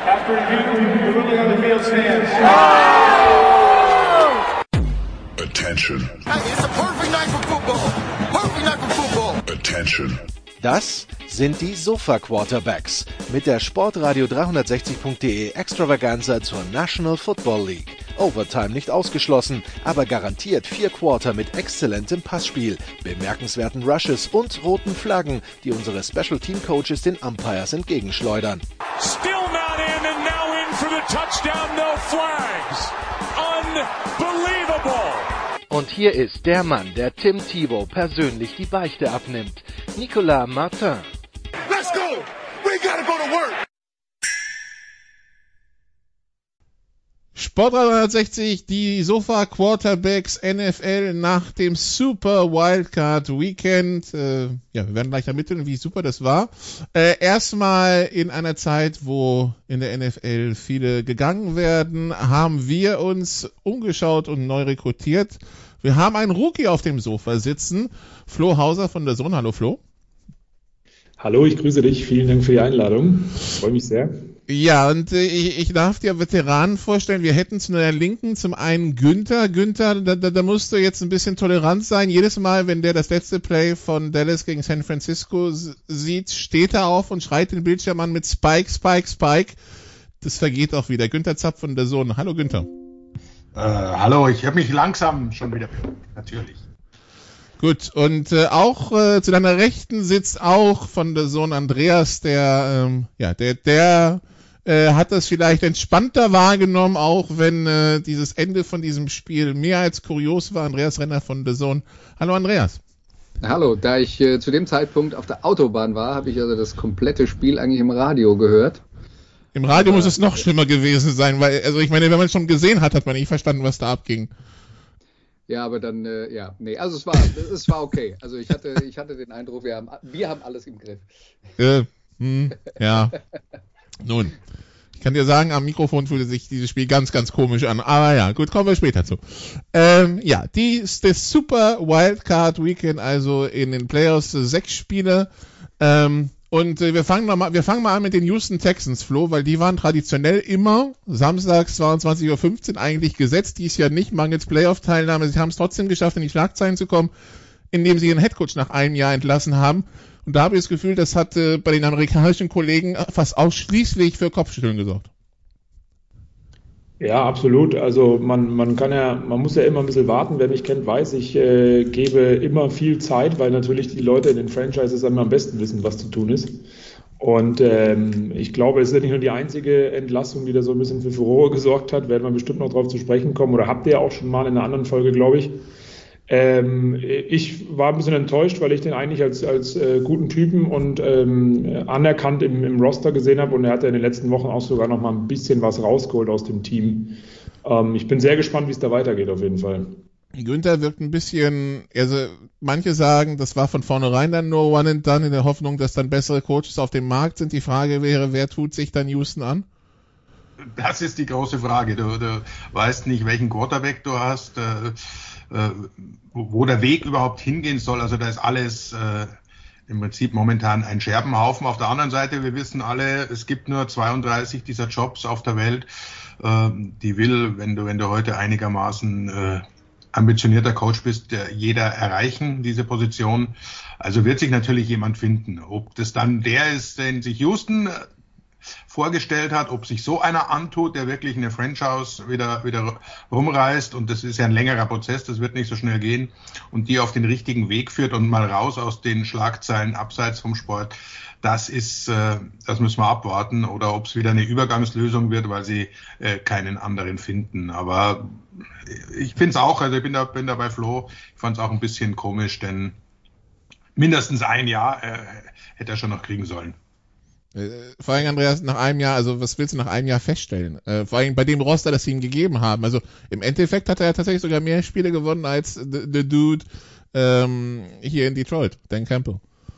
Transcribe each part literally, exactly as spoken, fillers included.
After review, the ruling on the field stands. Attention. Hey, it's a perfect night for football. Perfect night for football. Attention. Das sind die Sofa-Quarterbacks mit der Sportradio dreihundertsechzig Punkt de Extravaganza zur National Football League. Overtime nicht ausgeschlossen, aber garantiert vier Quarter mit exzellentem Passspiel, bemerkenswerten Rushes und roten Flaggen, die unsere Special Team Coaches den Umpires entgegenschleudern. Still not in and now in for the touchdown, no flags. Unbelievable. Und hier ist der Mann, der Tim Tebow persönlich die Beichte abnimmt. Nicolas Martin. Let's go. We gotta go to work. Sportradio dreihundertsechzig, die Sofa Quarterbacks N F L nach dem Super Wildcard Weekend. Äh, ja, wir werden gleich ermitteln, wie super das war. Äh, erstmal in einer Zeit, wo in der N F L viele gegangen werden, haben wir uns umgeschaut und neu rekrutiert. Wir haben einen Rookie auf dem Sofa sitzen. Flo Hauser von der Sohn. Hallo Flo. Hallo, ich grüße dich. Vielen Dank für die Einladung. Ich freue mich sehr. Ja, und äh, ich, ich darf dir Veteranen vorstellen. Wir hätten zu der Linken zum einen Günther. Günther, da, da, da musst du jetzt ein bisschen tolerant sein. Jedes Mal, wenn der das letzte Play von Dallas gegen San Francisco s- sieht, steht er auf und schreit den Bildschirm an mit Spike, Spike, Spike. Das vergeht auch wieder. Günther Zapp von der Sohn. Hallo Günther. Äh, hallo, ich habe mich langsam schon wieder beruhigt, natürlich. Gut, und äh, auch äh, zu deiner Rechten sitzt auch von der Sohn Andreas, der, ähm, ja, der, der äh, hat das vielleicht entspannter wahrgenommen, auch wenn äh, dieses Ende von diesem Spiel mehr als kurios war. Andreas Renner von der Sohn. Hallo Andreas. Hallo, da ich äh, zu dem Zeitpunkt auf der Autobahn war, habe ich also das komplette Spiel eigentlich im Radio gehört. Im Radio muss es noch schlimmer gewesen sein, weil, also ich meine, wenn man es schon gesehen hat, hat man nicht verstanden, was da abging. Ja, aber dann, äh, ja, nee, also es war, es war okay. Also ich hatte, ich hatte den Eindruck, wir haben, wir haben alles im Griff. Äh, hm, ja. Nun, ich kann dir sagen, am Mikrofon fühlte sich dieses Spiel ganz, ganz komisch an. Aber ja, gut, kommen wir später zu. Ähm, ja, die, das Super Wildcard Weekend, also in den Playoffs sechs Spiele. Ähm, und äh, wir fangen mal, wir fangen mal an mit den Houston Texans, Flo, weil die waren traditionell immer samstags zweiundzwanzig Uhr fünfzehn eigentlich gesetzt. Dies Jahr nicht, mangels Playoff-Teilnahme. Sie haben es trotzdem geschafft, in die Schlagzeilen zu kommen, indem sie ihren Headcoach nach einem Jahr entlassen haben. Und da habe ich das Gefühl, das hat äh, bei den amerikanischen Kollegen fast ausschließlich für Kopfschütteln gesorgt. Ja, absolut. Also man, man kann ja, man muss ja immer ein bisschen warten. Wer mich kennt, weiß, ich äh, gebe immer viel Zeit, weil natürlich die Leute in den Franchises immer am besten wissen, was zu tun ist. Und ähm, ich glaube, es ist ja nicht nur die einzige Entlassung, die da so ein bisschen für Furore gesorgt hat. Werden wir bestimmt noch drauf zu sprechen kommen. Oder habt ihr ja auch schon mal in einer anderen Folge, glaube ich. Ähm, ich war ein bisschen enttäuscht, weil ich den eigentlich als, als äh, guten Typen und ähm, anerkannt im, im Roster gesehen habe und er hat ja in den letzten Wochen auch sogar noch mal ein bisschen was rausgeholt aus dem Team. Ähm, ich bin sehr gespannt, wie es da weitergeht auf jeden Fall. Günther wirkt ein bisschen, also manche sagen, das war von vornherein dann nur One and Done in der Hoffnung, dass dann bessere Coaches auf dem Markt sind. Die Frage wäre, wer tut sich dann Houston an? Das ist die große Frage. Du, du weißt nicht, welchen Quarterback du hast, äh, äh, wo, wo der Weg überhaupt hingehen soll. Also da ist alles äh, im Prinzip momentan ein Scherbenhaufen. Auf der anderen Seite, wir wissen alle, es gibt nur zweiunddreißig dieser Jobs auf der Welt. Äh, die will, wenn du, wenn du heute einigermaßen äh, ambitionierter Coach bist, der jeder erreichen, diese Position. Also wird sich natürlich jemand finden. Ob das dann der ist, den sich Houston vorgestellt hat, ob sich so einer antut, der wirklich eine Franchise wieder wieder rumreißt, und das ist ja ein längerer Prozess, das wird nicht so schnell gehen, und die auf den richtigen Weg führt und mal raus aus den Schlagzeilen abseits vom Sport, das ist, äh, das müssen wir abwarten, oder ob es wieder eine Übergangslösung wird, weil sie äh, keinen anderen finden. Aber ich finde es auch, also ich bin da, bin da bei Flo, ich fand es auch ein bisschen komisch, denn mindestens ein Jahr äh, hätte er schon noch kriegen sollen. Vor allem, Andreas, nach einem Jahr, also was willst du nach einem Jahr feststellen? Äh, vor allem bei dem Roster, das sie ihm gegeben haben. Also im Endeffekt hat er ja tatsächlich sogar mehr Spiele gewonnen als the, the Dude ähm, hier in Detroit, Dan Campbell.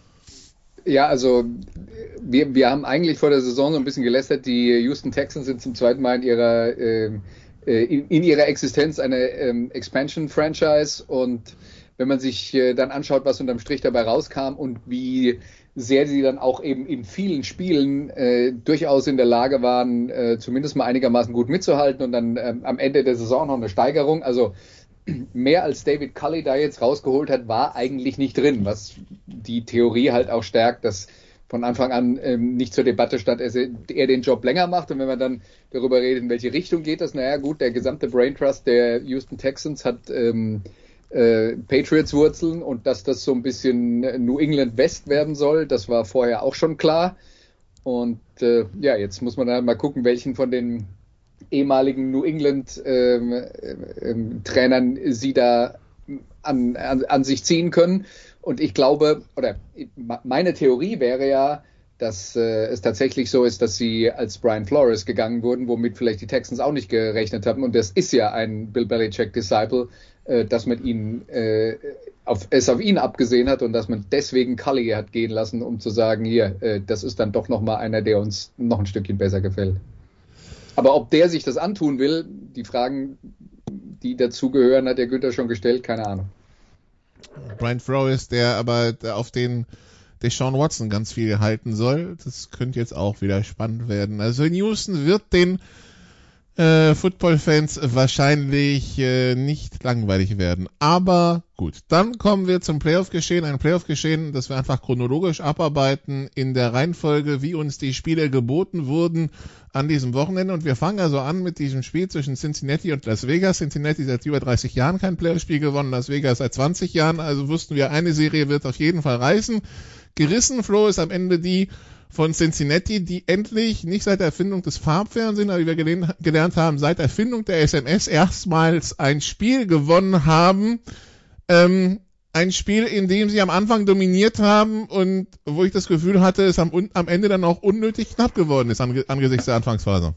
Ja, also wir, wir haben eigentlich vor der Saison so ein bisschen gelästert, die Houston Texans sind zum zweiten Mal in ihrer, äh, in, in ihrer Existenz eine ähm, Expansion-Franchise, und wenn man sich äh, dann anschaut, was unterm Strich dabei rauskam und wie sehr sie dann auch eben in vielen Spielen äh, durchaus in der Lage waren, äh, zumindest mal einigermaßen gut mitzuhalten und dann ähm, am Ende der Saison noch eine Steigerung. Also mehr als David Culley da jetzt rausgeholt hat, war eigentlich nicht drin, was die Theorie halt auch stärkt, dass von Anfang an ähm, nicht zur Debatte stand, er, er den Job länger macht. Und wenn man dann darüber redet, in welche Richtung geht das, naja gut, der gesamte Brain Trust der Houston Texans hat ähm, äh, Patriots-Wurzeln und dass das so ein bisschen New England West werden soll, das war vorher auch schon klar. Und äh, ja, jetzt muss man dann mal gucken, welchen von den ehemaligen New England ähm, ähm, Trainern sie da an, an, an sich ziehen können. Und ich glaube, oder meine Theorie wäre ja, dass äh, es tatsächlich so ist, dass sie als Brian Flores gegangen wurden, womit vielleicht die Texans auch nicht gerechnet haben. Und das ist ja ein Bill Belichick-Disciple, äh, dass man ihn äh, auf, es auf ihn abgesehen hat und dass man deswegen Culley hat gehen lassen, um zu sagen, hier, äh, das ist dann doch nochmal einer, der uns noch ein Stückchen besser gefällt. Aber ob der sich das antun will, die Fragen, die dazugehören, hat der Günther schon gestellt, keine Ahnung. Brian Flores, der aber auf den Deshaun Watson ganz viel halten soll, das könnte jetzt auch wieder spannend werden. Also in Houston wird den äh, Football-Fans wahrscheinlich äh, nicht langweilig werden. Aber gut, dann kommen wir zum Playoff-Geschehen. Ein Playoff-Geschehen, das wir einfach chronologisch abarbeiten in der Reihenfolge, wie uns die Spiele geboten wurden an diesem Wochenende. Und wir fangen also an mit diesem Spiel zwischen Cincinnati und Las Vegas. Cincinnati seit über dreißig Jahren kein Playoff-Spiel gewonnen, Las Vegas seit zwanzig Jahren. Also wussten wir, eine Serie wird auf jeden Fall reißen. Gerissen, Flo, ist am Ende die von Cincinnati, die endlich, nicht seit der Erfindung des Farbfernsehens, aber wie wir gelen- gelernt haben, seit der Erfindung der S M S erstmals ein Spiel gewonnen haben. Ähm, ein Spiel, in dem sie am Anfang dominiert haben und wo ich das Gefühl hatte, es am, am Ende dann auch unnötig knapp geworden ist ange- angesichts der Anfangsphase.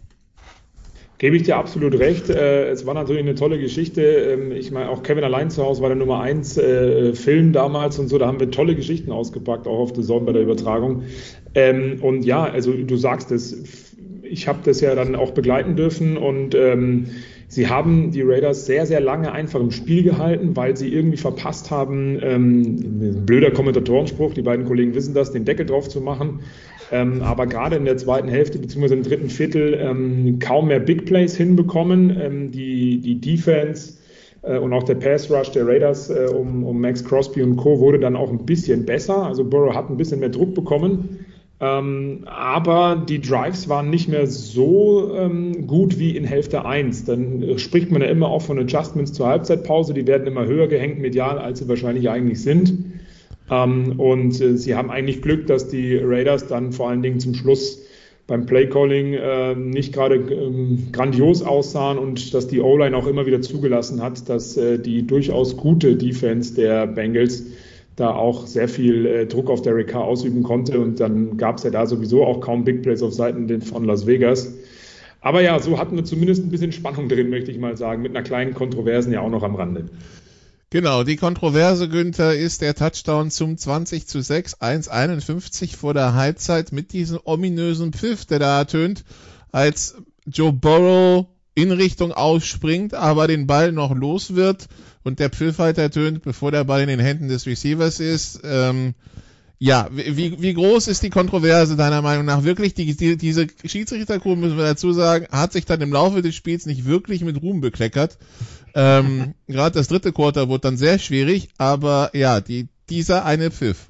Gebe ich dir absolut recht. Äh, es war natürlich eine tolle Geschichte. Ähm, ich meine, auch Kevin allein zu Hause war der Nummer eins äh, Film damals und so. Da haben wir tolle Geschichten ausgepackt, auch auf The Zone bei der Übertragung. Ähm, und ja, also du sagst es, ich habe das ja dann auch begleiten dürfen und ähm, sie haben die Raiders sehr, sehr lange einfach im Spiel gehalten, weil sie irgendwie verpasst haben, ähm, ein blöder Kommentatorenspruch, die beiden Kollegen wissen das, den Deckel drauf zu machen. Ähm, aber gerade in der zweiten Hälfte bzw. im dritten Viertel ähm, kaum mehr Big Plays hinbekommen. Ähm, die, die Defense äh, und auch der Pass Rush der Raiders äh, um, um Max Crosby und Co. wurde dann auch ein bisschen besser. Also Burrow hat ein bisschen mehr Druck bekommen. Ähm, aber die Drives waren nicht mehr so ähm, gut wie in Hälfte eins. Dann äh, spricht man ja immer auch von Adjustments zur Halbzeitpause. Die werden immer höher gehängt medial, als sie wahrscheinlich eigentlich sind. Ähm, und äh, sie haben eigentlich Glück, dass die Raiders dann vor allen Dingen zum Schluss beim Playcalling äh, nicht gerade ähm, grandios aussahen und dass die O-Line auch immer wieder zugelassen hat, dass äh, die durchaus gute Defense der Bengals da auch sehr viel äh, Druck auf Derek Carr ausüben konnte und dann gab es ja da sowieso auch kaum Big Plays auf Seiten von Las Vegas. Aber ja, so hatten wir zumindest ein bisschen Spannung drin, möchte ich mal sagen, mit einer kleinen Kontroversen ja auch noch am Rande. Genau, die Kontroverse, Günther, ist der Touchdown zum zwanzig zu sechs, eins einundfünfzig vor der Halbzeit mit diesem ominösen Pfiff, der da ertönt, als Joe Burrow in Richtung ausspringt, aber den Ball noch los wird und der Pfiff halt ertönt, bevor der Ball in den Händen des Receivers ist. Ähm, ja, wie, wie groß ist die Kontroverse deiner Meinung nach? Wirklich, die, die, diese Schiedsrichtergruppe, müssen wir dazu sagen, hat sich dann im Laufe des Spiels nicht wirklich mit Ruhm bekleckert. Ähm, gerade das dritte Quarter wurde dann sehr schwierig, aber ja, die, dieser eine Pfiff.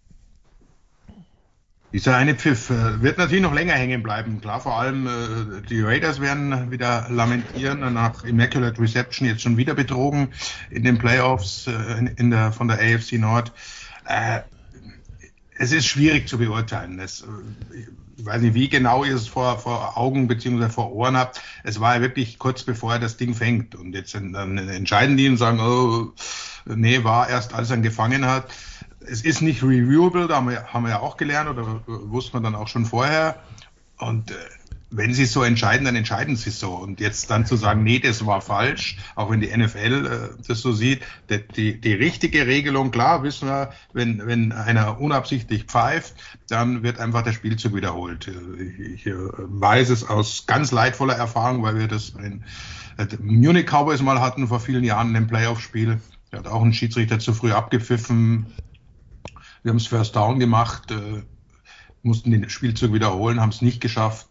Dieser eine Pfiff äh, wird natürlich noch länger hängen bleiben. Klar, vor allem äh, die Raiders werden wieder lamentieren, nach Immaculate Reception jetzt schon wieder betrogen in den Playoffs äh, in, in der, von der A F C Nord. Äh, es ist schwierig zu beurteilen. Es, äh, ich weiß nicht, wie genau ihr es vor, vor Augen bzw. vor Ohren habt. Es war ja wirklich kurz bevor er das Ding fängt. Und jetzt dann entscheiden die und sagen, oh, nee, war erst, als er ihn gefangen hat. Es ist nicht reviewable, da haben wir, haben wir ja auch gelernt oder wusste man dann auch schon vorher. Und äh, wenn sie es so entscheiden, dann entscheiden sie es so. Und jetzt dann zu sagen, nee, das war falsch, auch wenn die N F L äh, das so sieht, die, die, die richtige Regelung, klar, wissen wir, wenn, wenn einer unabsichtlich pfeift, dann wird einfach der Spielzug wiederholt. Ich, ich weiß es aus ganz leidvoller Erfahrung, weil wir das in äh, Munich Cowboys mal hatten vor vielen Jahren in einem Playoff-Spiel. Da hat auch ein Schiedsrichter zu früh abgepfiffen. wir haben es First Down gemacht, äh, mussten den Spielzug wiederholen, haben es nicht geschafft.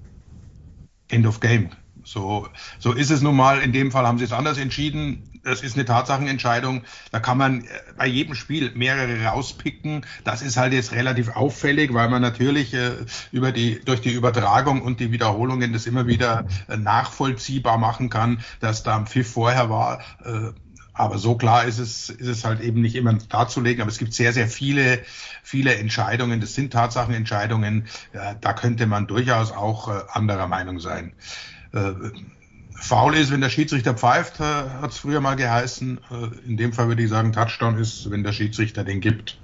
Äh, End of Game. So, so ist es nun mal. In dem Fall haben sie es anders entschieden. Das ist eine Tatsachenentscheidung. Da kann man bei jedem Spiel mehrere rauspicken. Das ist halt jetzt relativ auffällig, weil man natürlich äh, über die, durch die Übertragung und die Wiederholungen das immer wieder äh, nachvollziehbar machen kann, dass da ein Pfiff vorher war. Äh, aber so klar ist es, ist es halt eben nicht immer darzulegen. Aber es gibt sehr, sehr viele, viele Entscheidungen. Das sind Tatsachenentscheidungen. Äh, da könnte man durchaus auch äh, anderer Meinung sein. Äh, Foul ist, wenn der Schiedsrichter pfeift, äh, hat es früher mal geheißen. Äh, in dem Fall würde ich sagen, Touchdown ist, wenn der Schiedsrichter den gibt.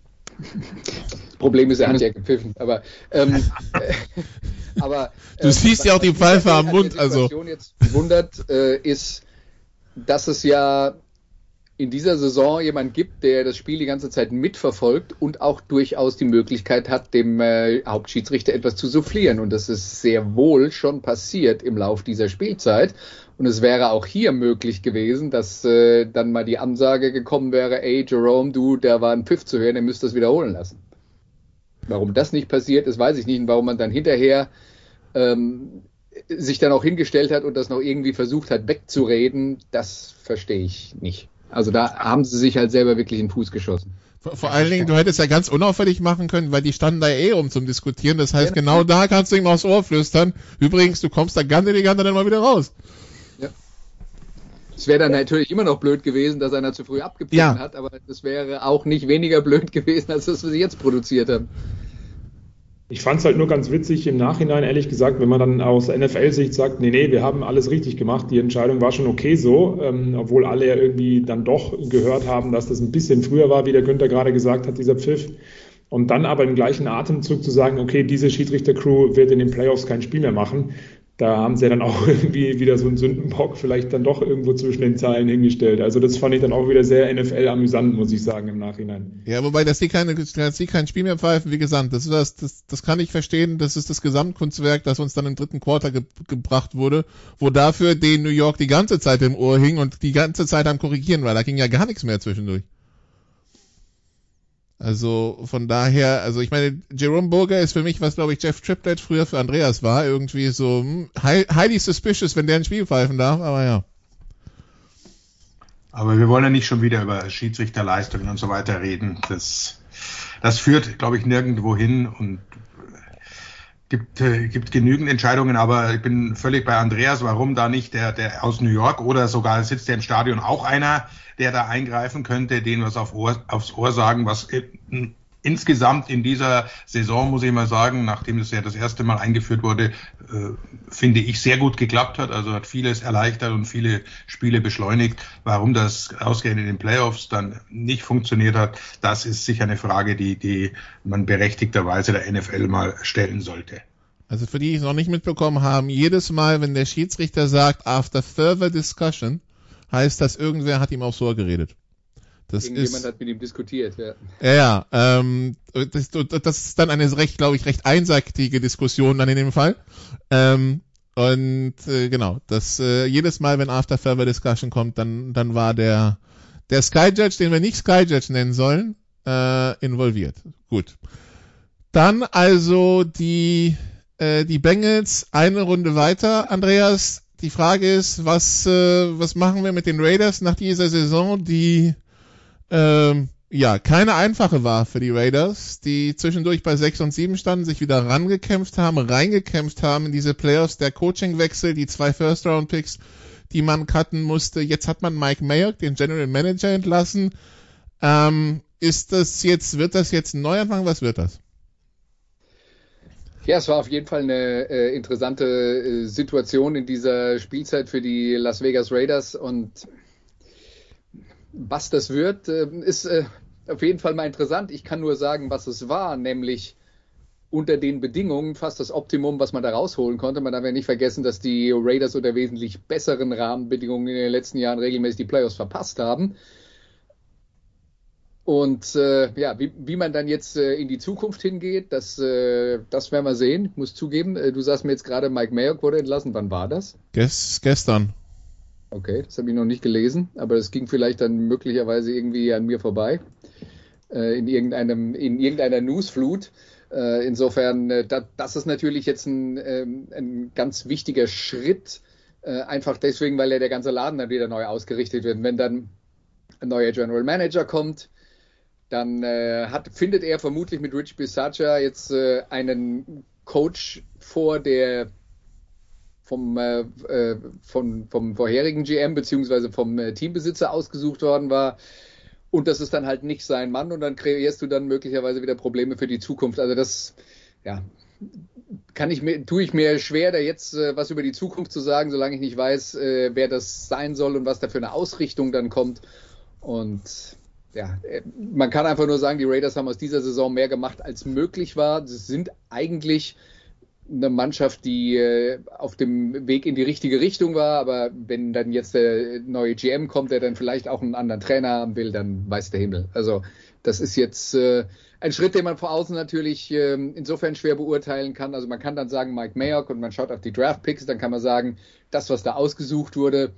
Das Problem ist, er hat ja gepfiffen. Aber, ähm, äh, aber du äh, siehst ja auch die Pfeife am Mund. Also was mich jetzt wundert, äh, ist, dass es ja in dieser Saison jemand gibt, der das Spiel die ganze Zeit mitverfolgt und auch durchaus die Möglichkeit hat, dem äh, Hauptschiedsrichter etwas zu soufflieren. Und das ist sehr wohl schon passiert im Lauf dieser Spielzeit. Und es wäre auch hier möglich gewesen, dass äh, dann mal die Ansage gekommen wäre, ey Jerome, du, da war ein Pfiff zu hören, der müsst das wiederholen lassen. Warum das nicht passiert ist, weiß ich nicht. Und warum man dann hinterher ähm, sich dann auch hingestellt hat und das noch irgendwie versucht hat wegzureden, das verstehe ich nicht. Also da haben sie sich halt selber wirklich in den Fuß geschossen. Vor, vor allen Dingen, du hättest ja ganz unauffällig machen können, weil die standen da eh rum zum Diskutieren. Das heißt, ja, genau da kannst du ihm aufs Ohr flüstern. Übrigens, du kommst da ganz elegant dann mal wieder raus. Ja. Es wäre dann natürlich immer noch blöd gewesen, dass einer zu früh abgepfiffen ja. hat, aber das wäre auch nicht weniger blöd gewesen, als das, was sie jetzt produziert haben. Ich fand es halt nur ganz witzig im Nachhinein, ehrlich gesagt, wenn man dann aus N F L-Sicht sagt, nee, nee, wir haben alles richtig gemacht, die Entscheidung war schon okay so, ähm, obwohl alle ja irgendwie dann doch gehört haben, dass das ein bisschen früher war, wie der Günther gerade gesagt hat, dieser Pfiff. Und dann aber im gleichen Atemzug zu sagen, okay, diese Schiedsrichter-Crew wird in den Playoffs kein Spiel mehr machen, da haben sie ja dann auch irgendwie wieder so einen Sündenbock vielleicht dann doch irgendwo zwischen den Zeilen hingestellt. Also das fand ich dann auch wieder sehr N F L-amüsant, muss ich sagen, im Nachhinein. Ja, wobei, dass die keine, dass die kein Spiel mehr pfeifen, wie gesagt, das ist das, das, das kann ich verstehen. Das ist das Gesamtkunstwerk, das uns dann im dritten Quarter ge- gebracht wurde, wo dafür den New York die ganze Zeit im Ohr hing und die ganze Zeit am Korrigieren war. Da ging ja gar nichts mehr zwischendurch. Also von daher, also ich meine, Jerome Boger ist für mich, was glaube ich Jeff Triplett früher für Andreas war, irgendwie so hm, highly suspicious, wenn der ein Spiel pfeifen darf, aber ja. Aber wir wollen ja nicht schon wieder über Schiedsrichterleistungen und so weiter reden. Das, das führt, glaube ich, nirgendwo hin und gibt, äh, gibt genügend Entscheidungen, aber ich bin völlig bei Andreas, warum da nicht der, der aus New York oder sogar sitzt der im Stadion auch einer, der da eingreifen könnte, denen was auf Ohr, aufs Ohr sagen, was in, insgesamt in dieser Saison, muss ich mal sagen, nachdem das ja das erste Mal eingeführt wurde, äh, finde ich, sehr gut geklappt hat. Also hat vieles erleichtert und viele Spiele beschleunigt. Warum das ausgerechnet in den Playoffs dann nicht funktioniert hat, das ist sicher eine Frage, die, die man berechtigterweise der N F L mal stellen sollte. Also für die, die es noch nicht mitbekommen haben, jedes Mal, wenn der Schiedsrichter sagt, after further discussion, heißt das, irgendwer hat ihm aufs Ohr geredet. Das Irgendjemand ist, hat mit ihm diskutiert, ja. Ja, ja, ähm, das, das ist dann eine recht, glaube ich, recht einseitige Diskussion dann in dem Fall. Ähm, und äh, genau, das äh, jedes Mal, wenn After Further Discussion kommt, dann dann war der der Sky Judge, den wir nicht Sky Judge nennen sollen, äh, involviert. Gut. Dann also die äh, die Bengals eine Runde weiter, Andreas. Die Frage ist, was äh, was machen wir mit den Raiders nach dieser Saison, die ähm, ja keine einfache war für die Raiders, die zwischendurch bei sechs und sieben standen, sich wieder rangekämpft haben, reingekämpft haben in diese Playoffs, der Coachingwechsel, die zwei First-Round-Picks, die man cutten musste. Jetzt hat man Mike Mayock, den General Manager, entlassen. Ähm, ist das jetzt, wird das jetzt ein Neuanfang? Was wird das? Ja, es war auf jeden Fall eine äh, interessante äh, Situation in dieser Spielzeit für die Las Vegas Raiders und was das wird, äh, ist äh, auf jeden Fall mal interessant. Ich kann nur sagen, was es war, nämlich unter den Bedingungen fast das Optimum, was man da rausholen konnte. Man darf ja nicht vergessen, dass die Raiders unter wesentlich besseren Rahmenbedingungen in den letzten Jahren regelmäßig die Playoffs verpasst haben. Und äh, ja, wie, wie man dann jetzt äh, in die Zukunft hingeht, das, äh, das werden wir sehen. Ich muss zugeben, äh, du sagst mir jetzt gerade, Mike Mayock wurde entlassen. Wann war das? Ges- gestern. Okay, das habe ich noch nicht gelesen, aber das ging vielleicht dann möglicherweise irgendwie an mir vorbei. äh, in irgendeinem, in irgendeiner Newsflut. Äh, insofern, äh, da, das ist natürlich jetzt ein, ähm, ein ganz wichtiger Schritt, äh, einfach deswegen, weil ja der ganze Laden dann wieder neu ausgerichtet wird. Und wenn dann ein neuer General Manager kommt, dann äh, hat, findet er vermutlich mit Rich Bisaccia jetzt äh, einen Coach vor, der vom, äh, vom, vom vorherigen G M beziehungsweise vom äh, Teambesitzer ausgesucht worden war. Und das ist dann halt nicht sein Mann und dann kreierst du dann möglicherweise wieder Probleme für die Zukunft. Also das, ja, kann ich mir, tue ich mir schwer, da jetzt äh, was über die Zukunft zu sagen, solange ich nicht weiß, äh, wer das sein soll und was da für eine Ausrichtung dann kommt. Und ja, man kann einfach nur sagen, die Raiders haben aus dieser Saison mehr gemacht, als möglich war. Sie sind eigentlich eine Mannschaft, die äh, auf dem Weg in die richtige Richtung war, aber wenn dann jetzt der neue G M kommt, der dann vielleicht auch einen anderen Trainer haben will, dann weiß der Himmel. Also das ist jetzt äh, ein Schritt, den man von außen natürlich äh, insofern schwer beurteilen kann. Also man kann dann sagen, Mike Mayock, und man schaut auf die Draft-Picks, dann kann man sagen, das, was da ausgesucht wurde,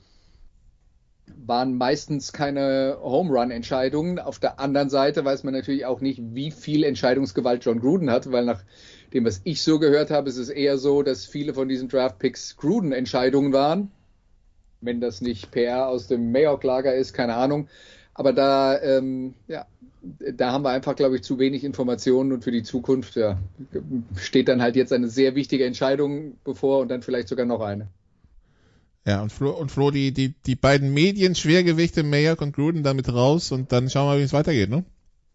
waren meistens keine Home-Run-Entscheidungen. Auf der anderen Seite weiß man natürlich auch nicht, wie viel Entscheidungsgewalt John Gruden hat, weil nach dem, was ich so gehört habe, ist es eher so, dass viele von diesen Draft-Picks Gruden-Entscheidungen waren. Wenn das nicht P R aus dem Mayock-Lager ist, keine Ahnung. Aber da, ähm, ja, da haben wir einfach, glaube ich, zu wenig Informationen und für die Zukunft ja, steht dann halt jetzt eine sehr wichtige Entscheidung bevor und dann vielleicht sogar noch eine. Ja, und Flo, und Flo die, die, die beiden Medien-Schwergewichte, Mayock und Gruden, damit raus und dann schauen wir, wie es weitergeht, ne?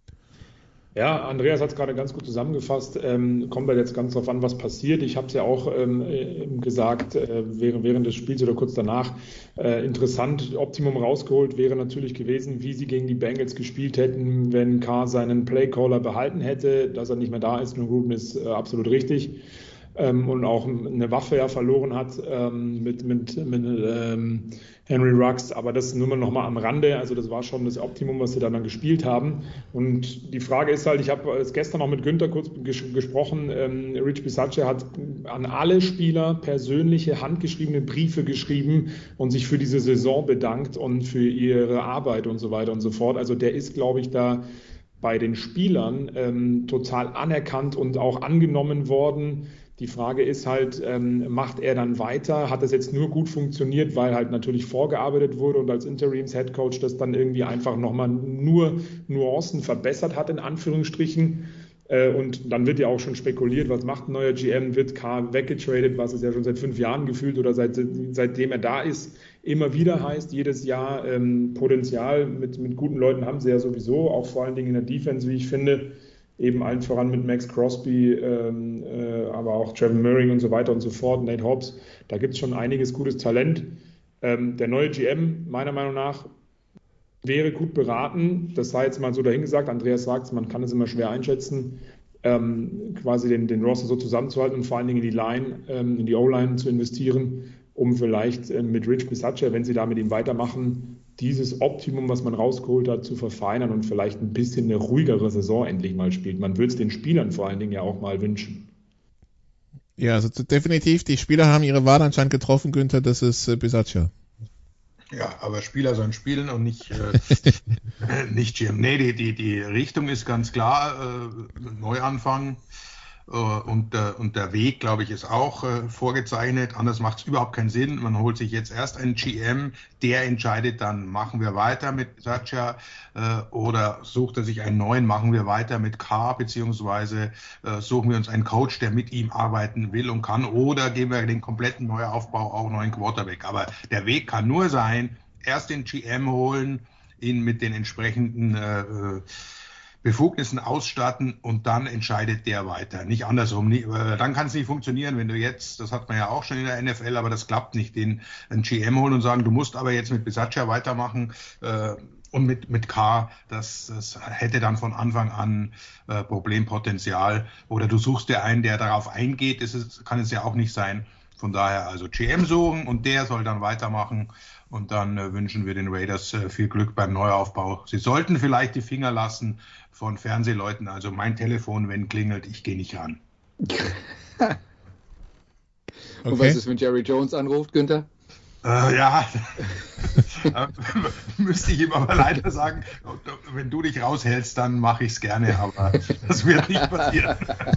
Ja, Andreas hat es gerade ganz gut zusammengefasst. Ähm, kommt halt jetzt ganz drauf an, was passiert. Ich habe es ja auch ähm, gesagt, äh, während, während des Spiels oder kurz danach. Äh, interessant, Optimum rausgeholt wäre natürlich gewesen, wie sie gegen die Bengals gespielt hätten, wenn Carr seinen Playcaller behalten hätte. Dass er nicht mehr da ist, nur Gruden ist äh, absolut richtig. Ähm, und auch eine Waffe ja verloren hat ähm, mit, mit, mit ähm, Henry Ruggs, aber das nur noch mal am Rande, also das war schon das Optimum, was sie dann, dann gespielt haben. Und die Frage ist halt, ich habe es gestern noch mit Günther kurz ges- gesprochen, ähm, Rich Bisaccia hat an alle Spieler persönliche, handgeschriebene Briefe geschrieben und sich für diese Saison bedankt und für ihre Arbeit und so weiter und so fort. Also der ist, glaube ich, da bei den Spielern ähm, total anerkannt und auch angenommen worden. Die Frage ist halt, ähm, macht er dann weiter? Hat das jetzt nur gut funktioniert, weil halt natürlich vorgearbeitet wurde und als Interims-Headcoach das dann irgendwie einfach nochmal nur Nuancen verbessert hat, in Anführungsstrichen? Äh, und dann wird ja auch schon spekuliert, was macht ein neuer G M? Wird Carr weggetradet, was es ja schon seit fünf Jahren gefühlt oder seit, seitdem er da ist, immer wieder heißt, jedes Jahr ähm, Potenzial mit, mit guten Leuten haben sie ja sowieso, auch vor allen Dingen in der Defense, wie ich finde. Eben allen voran mit Max Crosby, ähm, äh, aber auch Trevor Murray und so weiter und so fort, Nate Hobbs. Da gibt es schon einiges gutes Talent. Ähm, der neue G M, meiner Meinung nach, wäre gut beraten. Das sei jetzt mal so dahingesagt. Andreas sagt, man kann es immer schwer einschätzen, ähm, quasi den, den Roster so zusammenzuhalten und vor allen Dingen in die Line, ähm, in die O-Line zu investieren, um vielleicht äh, mit Rich Bisaccia, wenn sie da mit ihm weitermachen, dieses Optimum, was man rausgeholt hat, zu verfeinern und vielleicht ein bisschen eine ruhigere Saison endlich mal spielt. Man würde es den Spielern vor allen Dingen ja auch mal wünschen. Ja, also definitiv, die Spieler haben ihre Wahl anscheinend getroffen, Günther, das ist äh, Bisaccia. Ja, aber Spieler sollen spielen und nicht, äh, nicht G M. Nee, die, die, die Richtung ist ganz klar, äh, Neuanfang. Und, äh, und der Weg, glaube ich, ist auch äh, vorgezeichnet. Anders macht es überhaupt keinen Sinn. Man holt sich jetzt erst einen G M, der entscheidet dann, machen wir weiter mit Bisaccia äh, oder sucht er sich einen neuen, machen wir weiter mit Carr, beziehungsweise äh, suchen wir uns einen Coach, der mit ihm arbeiten will und kann, oder geben wir den kompletten Neuaufbau auch neuen Quarterback. Aber der Weg kann nur sein, erst den G M holen, ihn mit den entsprechenden äh, Befugnissen ausstatten und dann entscheidet der weiter. Nicht andersrum. Nicht, äh, dann kann es nicht funktionieren, wenn du jetzt, das hat man ja auch schon in der N F L, aber das klappt nicht, den einen G M holen und sagen, du musst aber jetzt mit Bisaccia weitermachen äh, und mit mit Carr, das, das hätte dann von Anfang an äh, Problempotenzial. Oder du suchst dir einen, der darauf eingeht, das ist, kann es ja auch nicht sein. Von daher also G M suchen und der soll dann weitermachen. Und dann äh, wünschen wir den Raiders äh, viel Glück beim Neuaufbau. Sie sollten vielleicht die Finger lassen von Fernsehleuten. Also mein Telefon, wenn klingelt, ich gehe nicht ran. Okay. Und was ist, wenn Jerry Jones anruft, Günther? Äh, ja, müsste ich ihm aber leider sagen, wenn du dich raushältst, dann mache ich es gerne, aber das wird nicht passieren.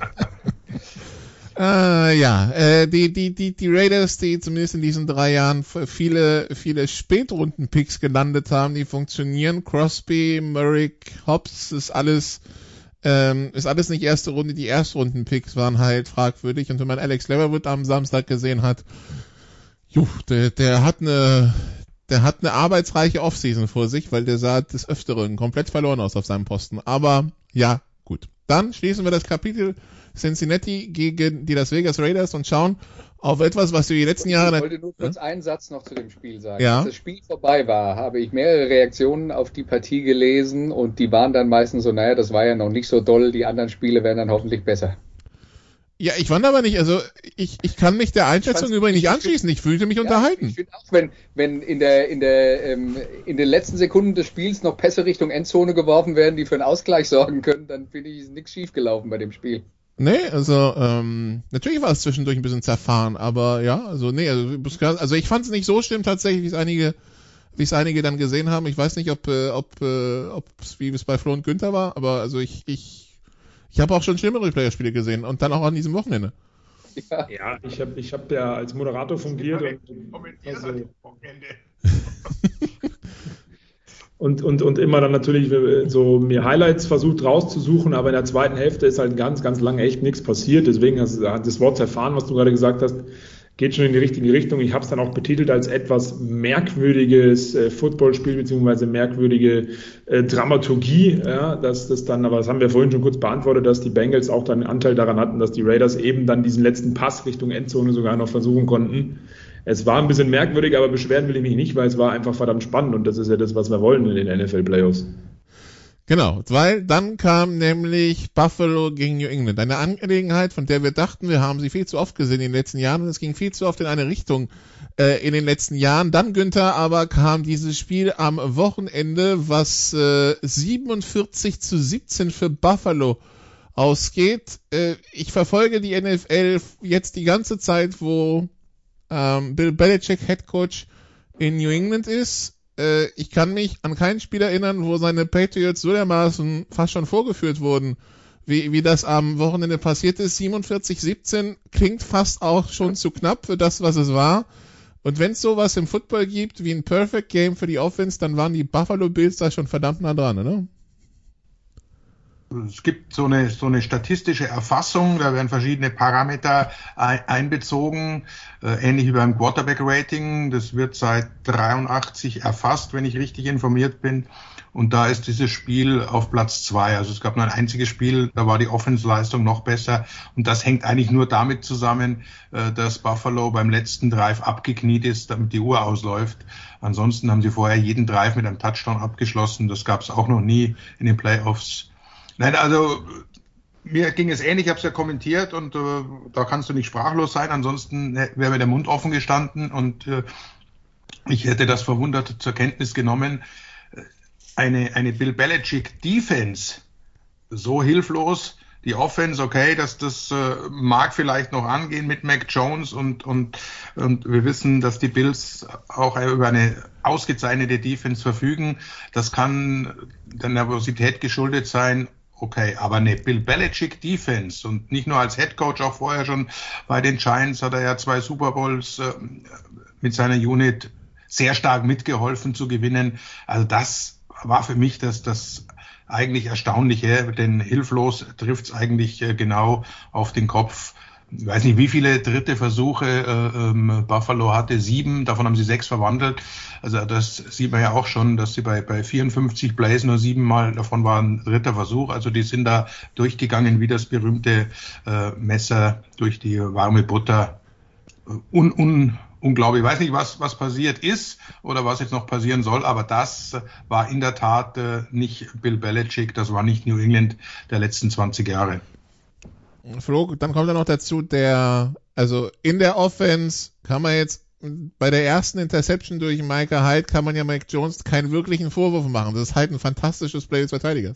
Äh, ja, äh, die, die, die, die Raiders, die zumindest in diesen drei Jahren viele, viele Spätrunden-Picks gelandet haben, die funktionieren. Crosby, Murray, Hobbs, ist alles, ähm, ist alles nicht erste Runde. Die Erstrunden-Picks waren halt fragwürdig. Und wenn man Alex Leatherwood am Samstag gesehen hat, juh, der, der hat eine, der hat eine arbeitsreiche Offseason vor sich, weil der sah des Öfteren komplett verloren aus auf seinem Posten. Aber ja, gut. Dann schließen wir das Kapitel Cincinnati gegen die Las Vegas Raiders und schauen auf etwas, was wir die letzten Jahre... Ich wollte nur kurz ja? einen Satz noch zu dem Spiel sagen. Ja? Als das Spiel vorbei war, habe ich mehrere Reaktionen auf die Partie gelesen und die waren dann meistens so, naja, das war ja noch nicht so doll, die anderen Spiele werden dann hoffentlich besser. Ja, ich fand aber nicht, also ich, ich kann mich der Einschätzung übrigens nicht anschließen, ich fühlte mich ja, unterhalten. Ich finde auch, wenn, wenn in der, in der, ähm, in den letzten Sekunden des Spiels noch Pässe Richtung Endzone geworfen werden, die für einen Ausgleich sorgen können, dann finde ich, ist nichts schiefgelaufen bei dem Spiel. Nee, also ähm, natürlich war es zwischendurch ein bisschen zerfahren, aber ja, also nee, also, also ich fand es nicht so schlimm tatsächlich, wie es einige, wie es einige dann gesehen haben. Ich weiß nicht, ob, äh, ob, äh, ob wie es bei Flo und Günther war, aber also ich, ich Ich habe auch schon schlimmere Playerspiele gesehen und dann auch an diesem Wochenende. Ja, ja ich habe ich hab ja als Moderator fungiert. Und, und, und, und immer dann natürlich so mir Highlights versucht rauszusuchen, aber in der zweiten Hälfte ist halt ganz, ganz lange echt nichts passiert. Deswegen hast du das Wort zerfahren, was du gerade gesagt hast, geht schon in die richtige Richtung. Ich habe es dann auch betitelt als etwas merkwürdiges äh, Footballspiel beziehungsweise merkwürdige äh, Dramaturgie. Ja, dass das dann, aber das haben wir vorhin schon kurz beantwortet, dass die Bengals auch dann einen Anteil daran hatten, dass die Raiders eben dann diesen letzten Pass Richtung Endzone sogar noch versuchen konnten. Es war ein bisschen merkwürdig, aber beschweren will ich mich nicht, weil es war einfach verdammt spannend und das ist ja das, was wir wollen in den N F L-Playoffs. Genau, weil dann kam nämlich Buffalo gegen New England. Eine Angelegenheit, von der wir dachten, wir haben sie viel zu oft gesehen in den letzten Jahren und es ging viel zu oft in eine Richtung äh, in den letzten Jahren. Dann, Günther, aber kam dieses Spiel am Wochenende, was äh, siebenundvierzig zu siebzehn für Buffalo ausgeht. Äh, ich verfolge die N F L jetzt die ganze Zeit, wo ähm, Bill Belichick Head Coach in New England ist. Ich kann mich an kein Spiel erinnern, wo seine Patriots so dermaßen fast schon vorgeführt wurden, wie, wie das am Wochenende passiert ist. siebenundvierzig siebzehn klingt fast auch schon zu knapp für das, was es war. Und wenn es sowas im Football gibt wie ein Perfect Game für die Offense, dann waren die Buffalo Bills da schon verdammt nah dran, oder? Es gibt so eine, so eine statistische Erfassung, da werden verschiedene Parameter ein, einbezogen, äh, ähnlich wie beim Quarterback-Rating. Das wird seit dreiundachtzig erfasst, wenn ich richtig informiert bin. Und da ist dieses Spiel auf Platz zwei. Also es gab nur ein einziges Spiel, da war die Offense-Leistung noch besser. Und das hängt eigentlich nur damit zusammen, äh, dass Buffalo beim letzten Drive abgekniet ist, damit die Uhr ausläuft. Ansonsten haben sie vorher jeden Drive mit einem Touchdown abgeschlossen. Das gab es auch noch nie in den Playoffs. Nein, also mir ging es ähnlich, ich habe es ja kommentiert und äh, da kannst du nicht sprachlos sein, ansonsten wäre mir der Mund offen gestanden und äh, ich hätte das verwundert zur Kenntnis genommen. Eine, eine Bill Belichick Defense, so hilflos, die Offense, okay, dass das äh, mag vielleicht noch angehen mit Mac Jones und, und, und wir wissen, dass die Bills auch über eine ausgezeichnete Defense verfügen. Das kann der Nervosität geschuldet sein. Okay, aber eine Bill Belichick Defense und nicht nur als Head Coach, auch vorher schon bei den Giants hat er ja zwei Super Bowls äh, mit seiner Unit sehr stark mitgeholfen zu gewinnen. Also das war für mich das, das eigentlich Erstaunliche, denn hilflos trifft es eigentlich äh, genau auf den Kopf. Ich weiß nicht, wie viele dritte Versuche äh, ähm, Buffalo hatte, sieben, davon haben sie sechs verwandelt. Also das sieht man ja auch schon, dass sie bei, bei vierundfünfzig Plays nur siebenmal davon waren dritter Versuch. Also die sind da durchgegangen wie das berühmte äh, Messer durch die warme Butter. Un, un, unglaublich. Ich weiß nicht, was, was passiert ist oder was jetzt noch passieren soll, aber das war in der Tat äh, nicht Bill Belichick, das war nicht New England der letzten zwanzig Jahre. Flo, dann kommt ja noch dazu, der, also in der Offense kann man jetzt bei der ersten Interception durch Micah Hyde kann man ja Mac Jones keinen wirklichen Vorwurf machen. Das ist halt ein fantastisches Play des Verteidigers.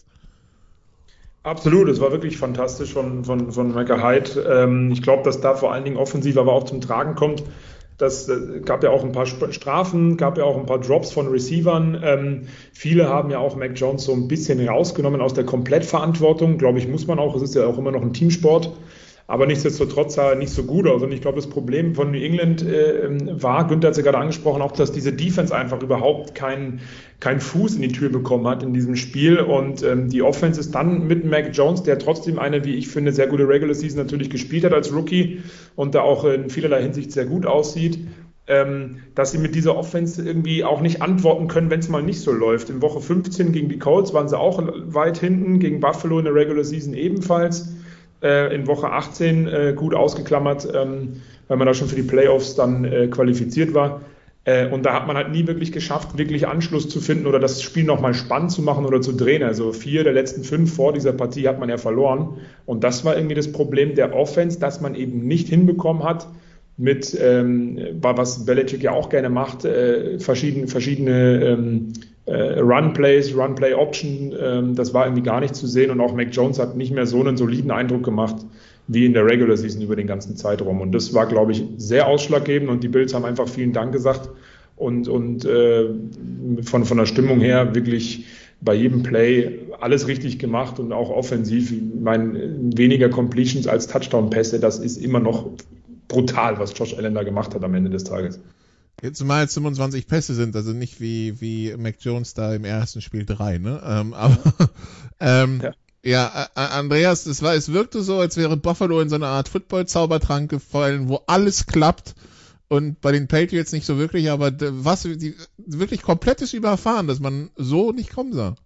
Absolut, es war wirklich fantastisch von, von, von Micah Hyde. Ähm, ich glaube, dass da vor allen Dingen offensiv aber auch zum Tragen kommt, Das äh, gab ja auch ein paar Strafen, gab ja auch ein paar Drops von Receivern. Ähm, viele haben ja auch Mac Jones so ein bisschen rausgenommen aus der Komplettverantwortung. Glaube ich, muss man auch. Es ist ja auch immer noch ein Teamsport. Aber nichtsdestotrotz sah er nicht so gut aus. Und ich glaube, das Problem von New England äh, war, Günther hat es ja gerade angesprochen, auch, dass diese Defense einfach überhaupt keinen keinen Fuß in die Tür bekommen hat in diesem Spiel. Und ähm, die Offense ist dann mit Mac Jones, der trotzdem eine, wie ich finde, sehr gute Regular Season natürlich gespielt hat als Rookie und da auch in vielerlei Hinsicht sehr gut aussieht, ähm, dass sie mit dieser Offense irgendwie auch nicht antworten können, wenn es mal nicht so läuft. In Woche fünfzehn gegen die Colts waren sie auch weit hinten, gegen Buffalo in der Regular Season ebenfalls. In Woche achtzehn äh, gut ausgeklammert, ähm, weil man da schon für die Playoffs dann äh, qualifiziert war. Äh, und da hat man halt nie wirklich geschafft, wirklich Anschluss zu finden oder das Spiel nochmal spannend zu machen oder zu drehen. Also vier der letzten fünf vor dieser Partie hat man ja verloren. Und das war irgendwie das Problem der Offense, dass man eben nicht hinbekommen hat, mit, ähm, was Belichick ja auch gerne macht, äh, verschiedene, verschiedene ähm, äh, Run-Plays, Run-Play-Option, ähm, das war irgendwie gar nicht zu sehen und auch Mac Jones hat nicht mehr so einen soliden Eindruck gemacht wie in der Regular Season über den ganzen Zeitraum und das war, glaube ich, sehr ausschlaggebend und die Bills haben einfach vielen Dank gesagt und, und äh, von, von der Stimmung her wirklich bei jedem Play alles richtig gemacht und auch offensiv. Ich meine, weniger Completions als Touchdown-Pässe, das ist immer noch brutal, was Josh Allen da gemacht hat am Ende des Tages. Jetzt zumal jetzt fünfundzwanzig Pässe sind, also nicht wie, wie Mac Jones da im ersten Spiel drei, ne? Ähm, aber, ähm, ja, ja äh, Andreas, es war, es wirkte so, als wäre Buffalo in so eine Art Football-Zaubertrank gefallen, wo alles klappt und bei den Patriots nicht so wirklich, aber was, die, wirklich komplettes Überfahren, dass man so nicht kommen sah.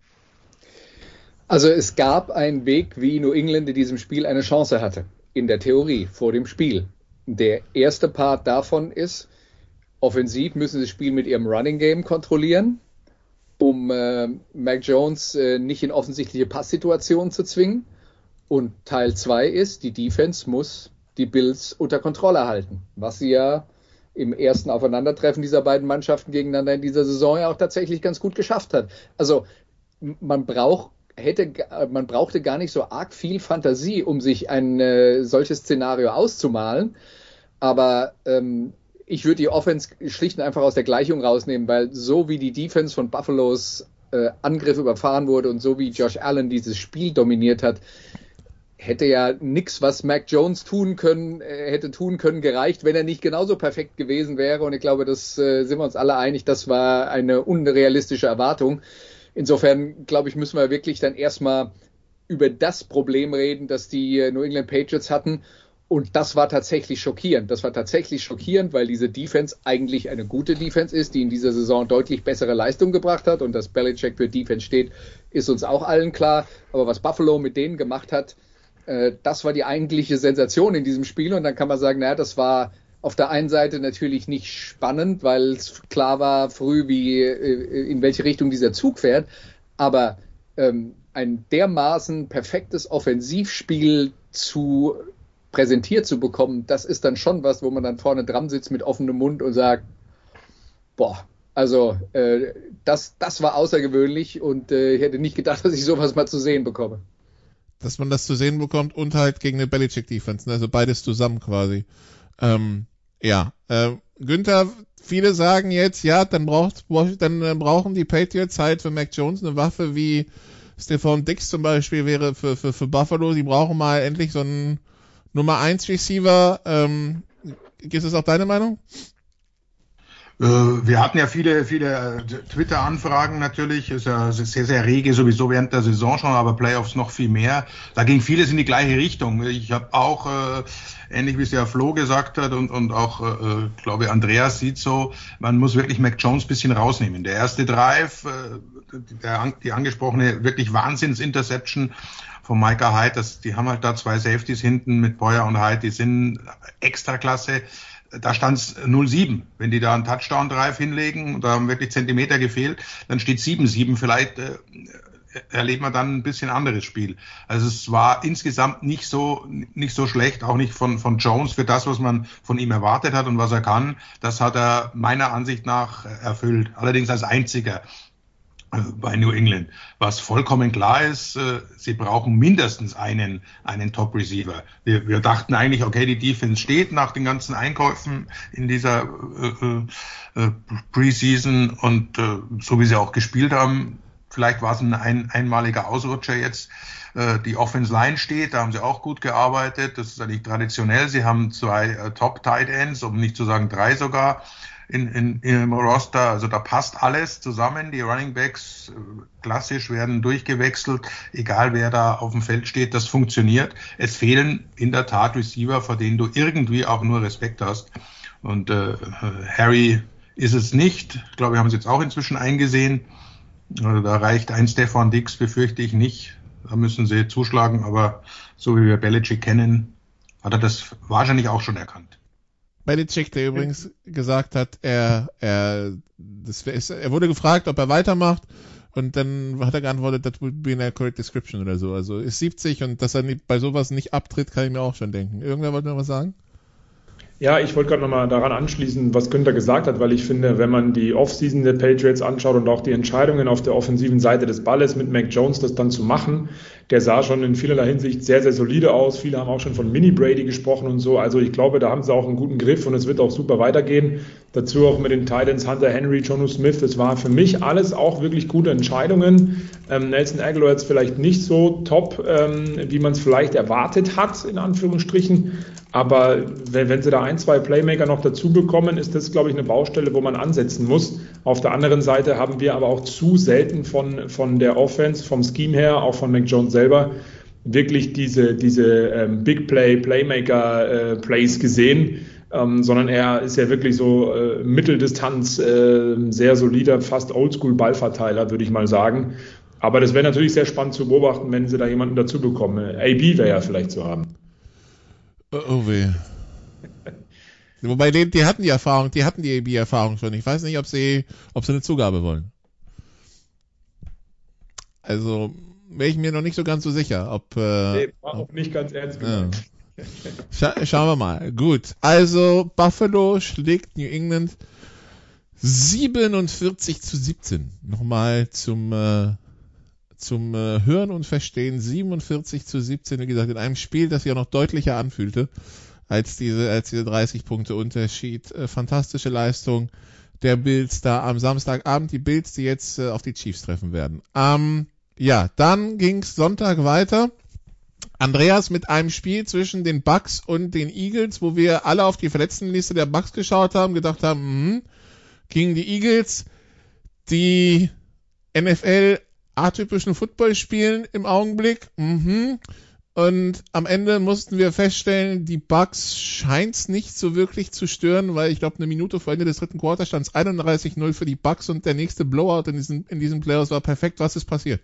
Also es gab einen Weg, wie New England in diesem Spiel eine Chance hatte. In der Theorie, vor dem Spiel. Der erste Part davon ist, offensiv müssen sie das Spiel mit ihrem Running Game kontrollieren, um äh, Mac Jones äh, nicht in offensichtliche Passsituationen zu zwingen. Und Teil zwei ist, die Defense muss die Bills unter Kontrolle halten, was sie ja im ersten Aufeinandertreffen dieser beiden Mannschaften gegeneinander in dieser Saison ja auch tatsächlich ganz gut geschafft hat. Also man braucht hätte man brauchte gar nicht so arg viel Fantasie, um sich ein äh, solches Szenario auszumalen. Aber ähm, ich würde die Offense schlicht und einfach aus der Gleichung rausnehmen, weil so wie die Defense von Buffalos äh, Angriff überfahren wurde und so wie Josh Allen dieses Spiel dominiert hat, hätte ja nichts, was Mac Jones tun können, äh, hätte tun können, gereicht, wenn er nicht genauso perfekt gewesen wäre. Und ich glaube, das äh, sind wir uns alle einig, das war eine unrealistische Erwartung. Insofern, glaube ich, müssen wir wirklich dann erstmal über das Problem reden, das die New England Patriots hatten. Und das war tatsächlich schockierend. Das war tatsächlich schockierend, weil diese Defense eigentlich eine gute Defense ist, die in dieser Saison deutlich bessere Leistung gebracht hat. Und dass Belichick für Defense steht, ist uns auch allen klar. Aber was Buffalo mit denen gemacht hat, äh, das war die eigentliche Sensation in diesem Spiel. Und dann kann man sagen, naja, das war auf der einen Seite natürlich nicht spannend, weil es klar war früh, wie in welche Richtung dieser Zug fährt. Aber ähm, ein dermaßen perfektes Offensivspiel zu präsentiert zu bekommen, das ist dann schon was, wo man dann vorne dran sitzt mit offenem Mund und sagt, boah, also äh, das, das war außergewöhnlich und äh, ich hätte nicht gedacht, dass ich sowas mal zu sehen bekomme. Dass man das zu sehen bekommt und halt gegen eine Belichick-Defense, also beides zusammen quasi. Ähm, ja, äh, Günther, viele sagen jetzt, ja, dann braucht, dann äh, brauchen die Patriots halt für Mac Jones eine Waffe wie Stephon Diggs zum Beispiel wäre für, für, für Buffalo. Sie brauchen mal endlich so einen Nummer eins Receiver. Ähm, ist das auch deine Meinung? Wir hatten ja viele, viele Twitter-Anfragen natürlich, ist ja sehr, sehr rege sowieso während der Saison schon, aber Playoffs noch viel mehr. Da ging vieles in die gleiche Richtung. Ich habe auch, äh, ähnlich wie es ja Flo gesagt hat und, und auch, äh, glaube ich, Andreas sieht so, man muss wirklich Mac Jones bisschen rausnehmen. Der erste Drive, äh, der, die angesprochene wirklich Wahnsinns-Interception von Micah Hyde, das, die haben halt da zwei Safeties hinten mit Boyer und Hyde, die sind Extraklasse. Da stand es null sieben. Wenn die da einen Touchdown-Drive hinlegen und da haben wirklich Zentimeter gefehlt, dann steht sieben sieben. Vielleicht äh, erlebt man dann ein bisschen anderes Spiel. Also es war insgesamt nicht so nicht so schlecht, auch nicht von von Jones für das, was man von ihm erwartet hat und was er kann. Das hat er meiner Ansicht nach erfüllt. Allerdings als einziger. bei New England. Was vollkommen klar ist, äh, sie brauchen mindestens einen, einen Top-Receiver. Wir, wir dachten eigentlich, okay, die Defense steht nach den ganzen Einkäufen in dieser äh, äh, Preseason und äh, so wie sie auch gespielt haben, vielleicht war es ein, ein einmaliger Ausrutscher jetzt. Äh, die Offense Line steht, da haben sie auch gut gearbeitet. Das ist eigentlich traditionell. Sie haben zwei äh, Top-Tight Ends, um nicht zu sagen drei sogar. In, in, im Roster, also da passt alles zusammen. Die Running Backs äh, klassisch werden durchgewechselt, egal wer da auf dem Feld steht, das funktioniert. Es fehlen in der Tat Receiver, vor denen du irgendwie auch nur Respekt hast. Und äh, Harry ist es nicht. Ich glaube, wir haben es jetzt auch inzwischen eingesehen. Also da reicht ein Stefan Diggs, befürchte ich nicht. Da müssen sie zuschlagen, aber so wie wir Belichick kennen, hat er das wahrscheinlich auch schon erkannt. Belichick, der übrigens gesagt hat, er, er, das ist, er wurde gefragt, ob er weitermacht, und dann hat er geantwortet, that would be in a correct description oder so. Also ist siebzig, und dass er nicht, bei sowas nicht abtritt, kann ich mir auch schon denken. Irgendwer wollte noch was sagen? Ja, ich wollte gerade nochmal daran anschließen, was Günther gesagt hat, weil ich finde, wenn man die Offseason der Patriots anschaut und auch die Entscheidungen auf der offensiven Seite des Balles mit Mac Jones, das dann zu machen, der sah schon in vielerlei Hinsicht sehr, sehr solide aus. Viele haben auch schon von Mini-Brady gesprochen und so. Also ich glaube, da haben sie auch einen guten Griff und es wird auch super weitergehen. Dazu auch mit den Titans, Hunter Henry, Jonnu Smith. Das war für mich alles auch wirklich gute Entscheidungen. Ähm, Nelson Aguilar jetzt vielleicht nicht so top, ähm, wie man es vielleicht erwartet hat, in Anführungsstrichen. Aber wenn, wenn sie da ein, zwei Playmaker noch dazu bekommen, ist das, glaube ich, eine Baustelle, wo man ansetzen muss. Auf der anderen Seite haben wir aber auch zu selten von, von der Offense, vom Scheme her, auch von Mac Jones selber, wirklich diese, diese ähm, Big Play, Playmaker äh, Plays gesehen, ähm, sondern er ist ja wirklich so äh, Mitteldistanz, äh, sehr solider, fast Oldschool Ballverteiler, würde ich mal sagen. Aber das wäre natürlich sehr spannend zu beobachten, wenn sie da jemanden dazu bekommen. A B wäre ja vielleicht zu haben. Oh, oh weh. Wobei, die, die hatten die Erfahrung, die hatten die A B-Erfahrung schon. Ich weiß nicht, ob sie, ob sie eine Zugabe wollen. Also, wäre ich mir noch nicht so ganz so sicher, ob... Äh, nee, war auch nicht ganz ernst gemeint. Ja. Scha- schauen wir mal. Gut, also Buffalo schlägt New England siebenundvierzig zu siebzehn. Nochmal zum... Äh, zum äh, Hören und Verstehen, siebenundvierzig zu siebzehn, wie gesagt, in einem Spiel, das sich auch noch deutlicher anfühlte, als diese, als diese dreißig Punkte Unterschied. Äh, fantastische Leistung der Bills da am Samstagabend, die Bills, die jetzt äh, auf die Chiefs treffen werden. Ähm, ja, dann ging's Sonntag weiter. Andreas mit einem Spiel zwischen den Bucks und den Eagles, wo wir alle auf die Verletztenliste der Bucks geschaut haben, gedacht haben, mh, gegen die Eagles, die N F L atypischen Football spielen im Augenblick. Mhm. Und am Ende mussten wir feststellen, die Bucks scheint's nicht so wirklich zu stören, weil ich glaube, eine Minute vor Ende des dritten Quarters stand es einunddreißig null für die Bucks und der nächste Blowout in diesen, in diesen Playoffs war perfekt. Was ist passiert?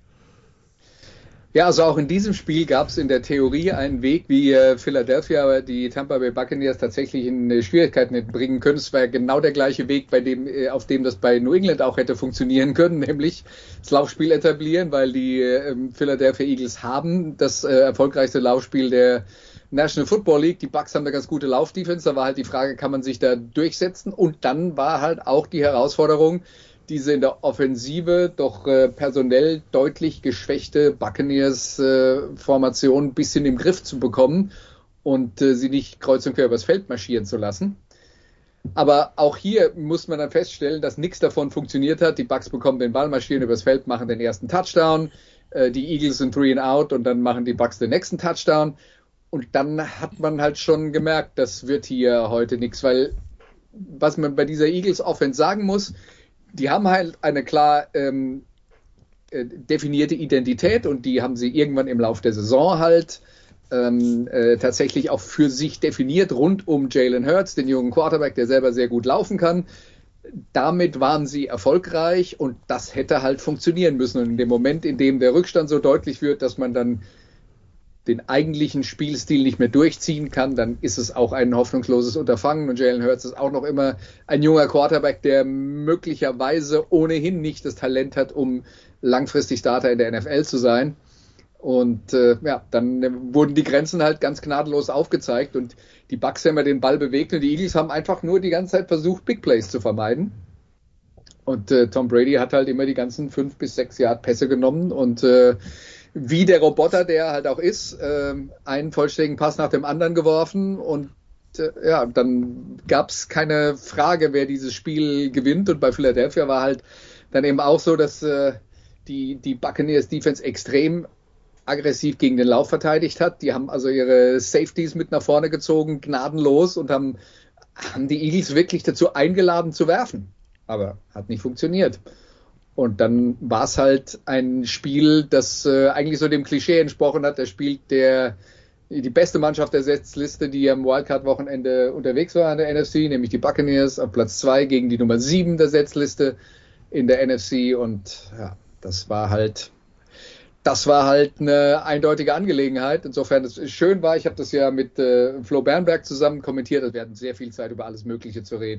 Ja, also auch in diesem Spiel gab es in der Theorie einen Weg, wie äh, Philadelphia die Tampa Bay Buccaneers tatsächlich in äh, Schwierigkeiten hätten bringen können. Es war ja genau der gleiche Weg, bei dem, äh, auf dem das bei New England auch hätte funktionieren können, nämlich das Laufspiel etablieren, weil die äh, Philadelphia Eagles haben das äh, erfolgreichste Laufspiel der National Football League. Die Bucks haben eine ganz gute Laufdefense. Da war halt die Frage, kann man sich da durchsetzen? Und dann war halt auch die Herausforderung, diese in der Offensive doch äh, personell deutlich geschwächte Buccaneers-Formation äh, ein bisschen im Griff zu bekommen und äh, sie nicht kreuz und quer übers Feld marschieren zu lassen. Aber auch hier muss man dann feststellen, dass nichts davon funktioniert hat. Die Bucks bekommen den Ball, marschieren übers Feld, machen den ersten Touchdown. Äh, die Eagles sind three and out und dann machen die Bucks den nächsten Touchdown. Und dann hat man halt schon gemerkt, das wird hier heute nichts, weil was man bei dieser Eagles-Offense sagen muss, die haben halt eine klar ähm, äh, definierte Identität und die haben sie irgendwann im Laufe der Saison halt ähm, äh, tatsächlich auch für sich definiert, rund um Jalen Hurts, den jungen Quarterback, der selber sehr gut laufen kann. Damit waren sie erfolgreich und das hätte halt funktionieren müssen. Und in dem Moment, in dem der Rückstand so deutlich wird, dass man dann den eigentlichen Spielstil nicht mehr durchziehen kann, dann ist es auch ein hoffnungsloses Unterfangen. Und Jalen Hurts ist auch noch immer ein junger Quarterback, der möglicherweise ohnehin nicht das Talent hat, um langfristig Starter in der N F L zu sein. Und äh, ja, dann wurden die Grenzen halt ganz gnadenlos aufgezeigt und die Bucks haben ja den Ball bewegt und die Eagles haben einfach nur die ganze Zeit versucht, Big Plays zu vermeiden. Und äh, Tom Brady hat halt immer die ganzen fünf bis sechs Yard Pässe genommen und äh, wie der Roboter, der halt auch ist, äh, einen vollständigen Pass nach dem anderen geworfen und äh, ja, dann gab es keine Frage, wer dieses Spiel gewinnt. Und bei Philadelphia war halt dann eben auch so, dass äh, die, die Buccaneers Defense extrem aggressiv gegen den Lauf verteidigt hat. Die haben also ihre Safeties mit nach vorne gezogen, gnadenlos, und haben, haben die Eagles wirklich dazu eingeladen zu werfen. Aber hat nicht funktioniert. Und dann war es halt ein Spiel, das äh, eigentlich so dem Klischee entsprochen hat. Der spielt der die beste Mannschaft der Setzliste, die am Wildcard-Wochenende unterwegs war in der N F C, nämlich die Buccaneers auf Platz zwei gegen die Nummer sieben der Setzliste in der N F C. Und ja, das war halt das war halt eine eindeutige Angelegenheit. Insofern es schön war, ich habe das ja mit äh, Flo Bernberg zusammen kommentiert. Also wir hatten sehr viel Zeit, über alles Mögliche zu reden.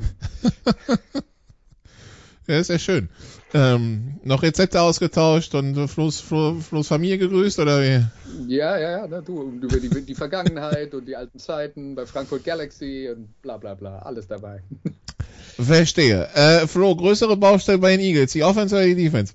Ja, ist ja schön. Ähm, noch Rezepte ausgetauscht und Flo's, Flo, Flo's Familie gegrüßt, oder wie? Ja, ja, ja, na, du, über die, die Vergangenheit und die alten Zeiten bei Frankfurt Galaxy und bla bla bla, alles dabei. Verstehe. Äh, Flo, größere Baustelle bei den Eagles, die Offense oder die Defense?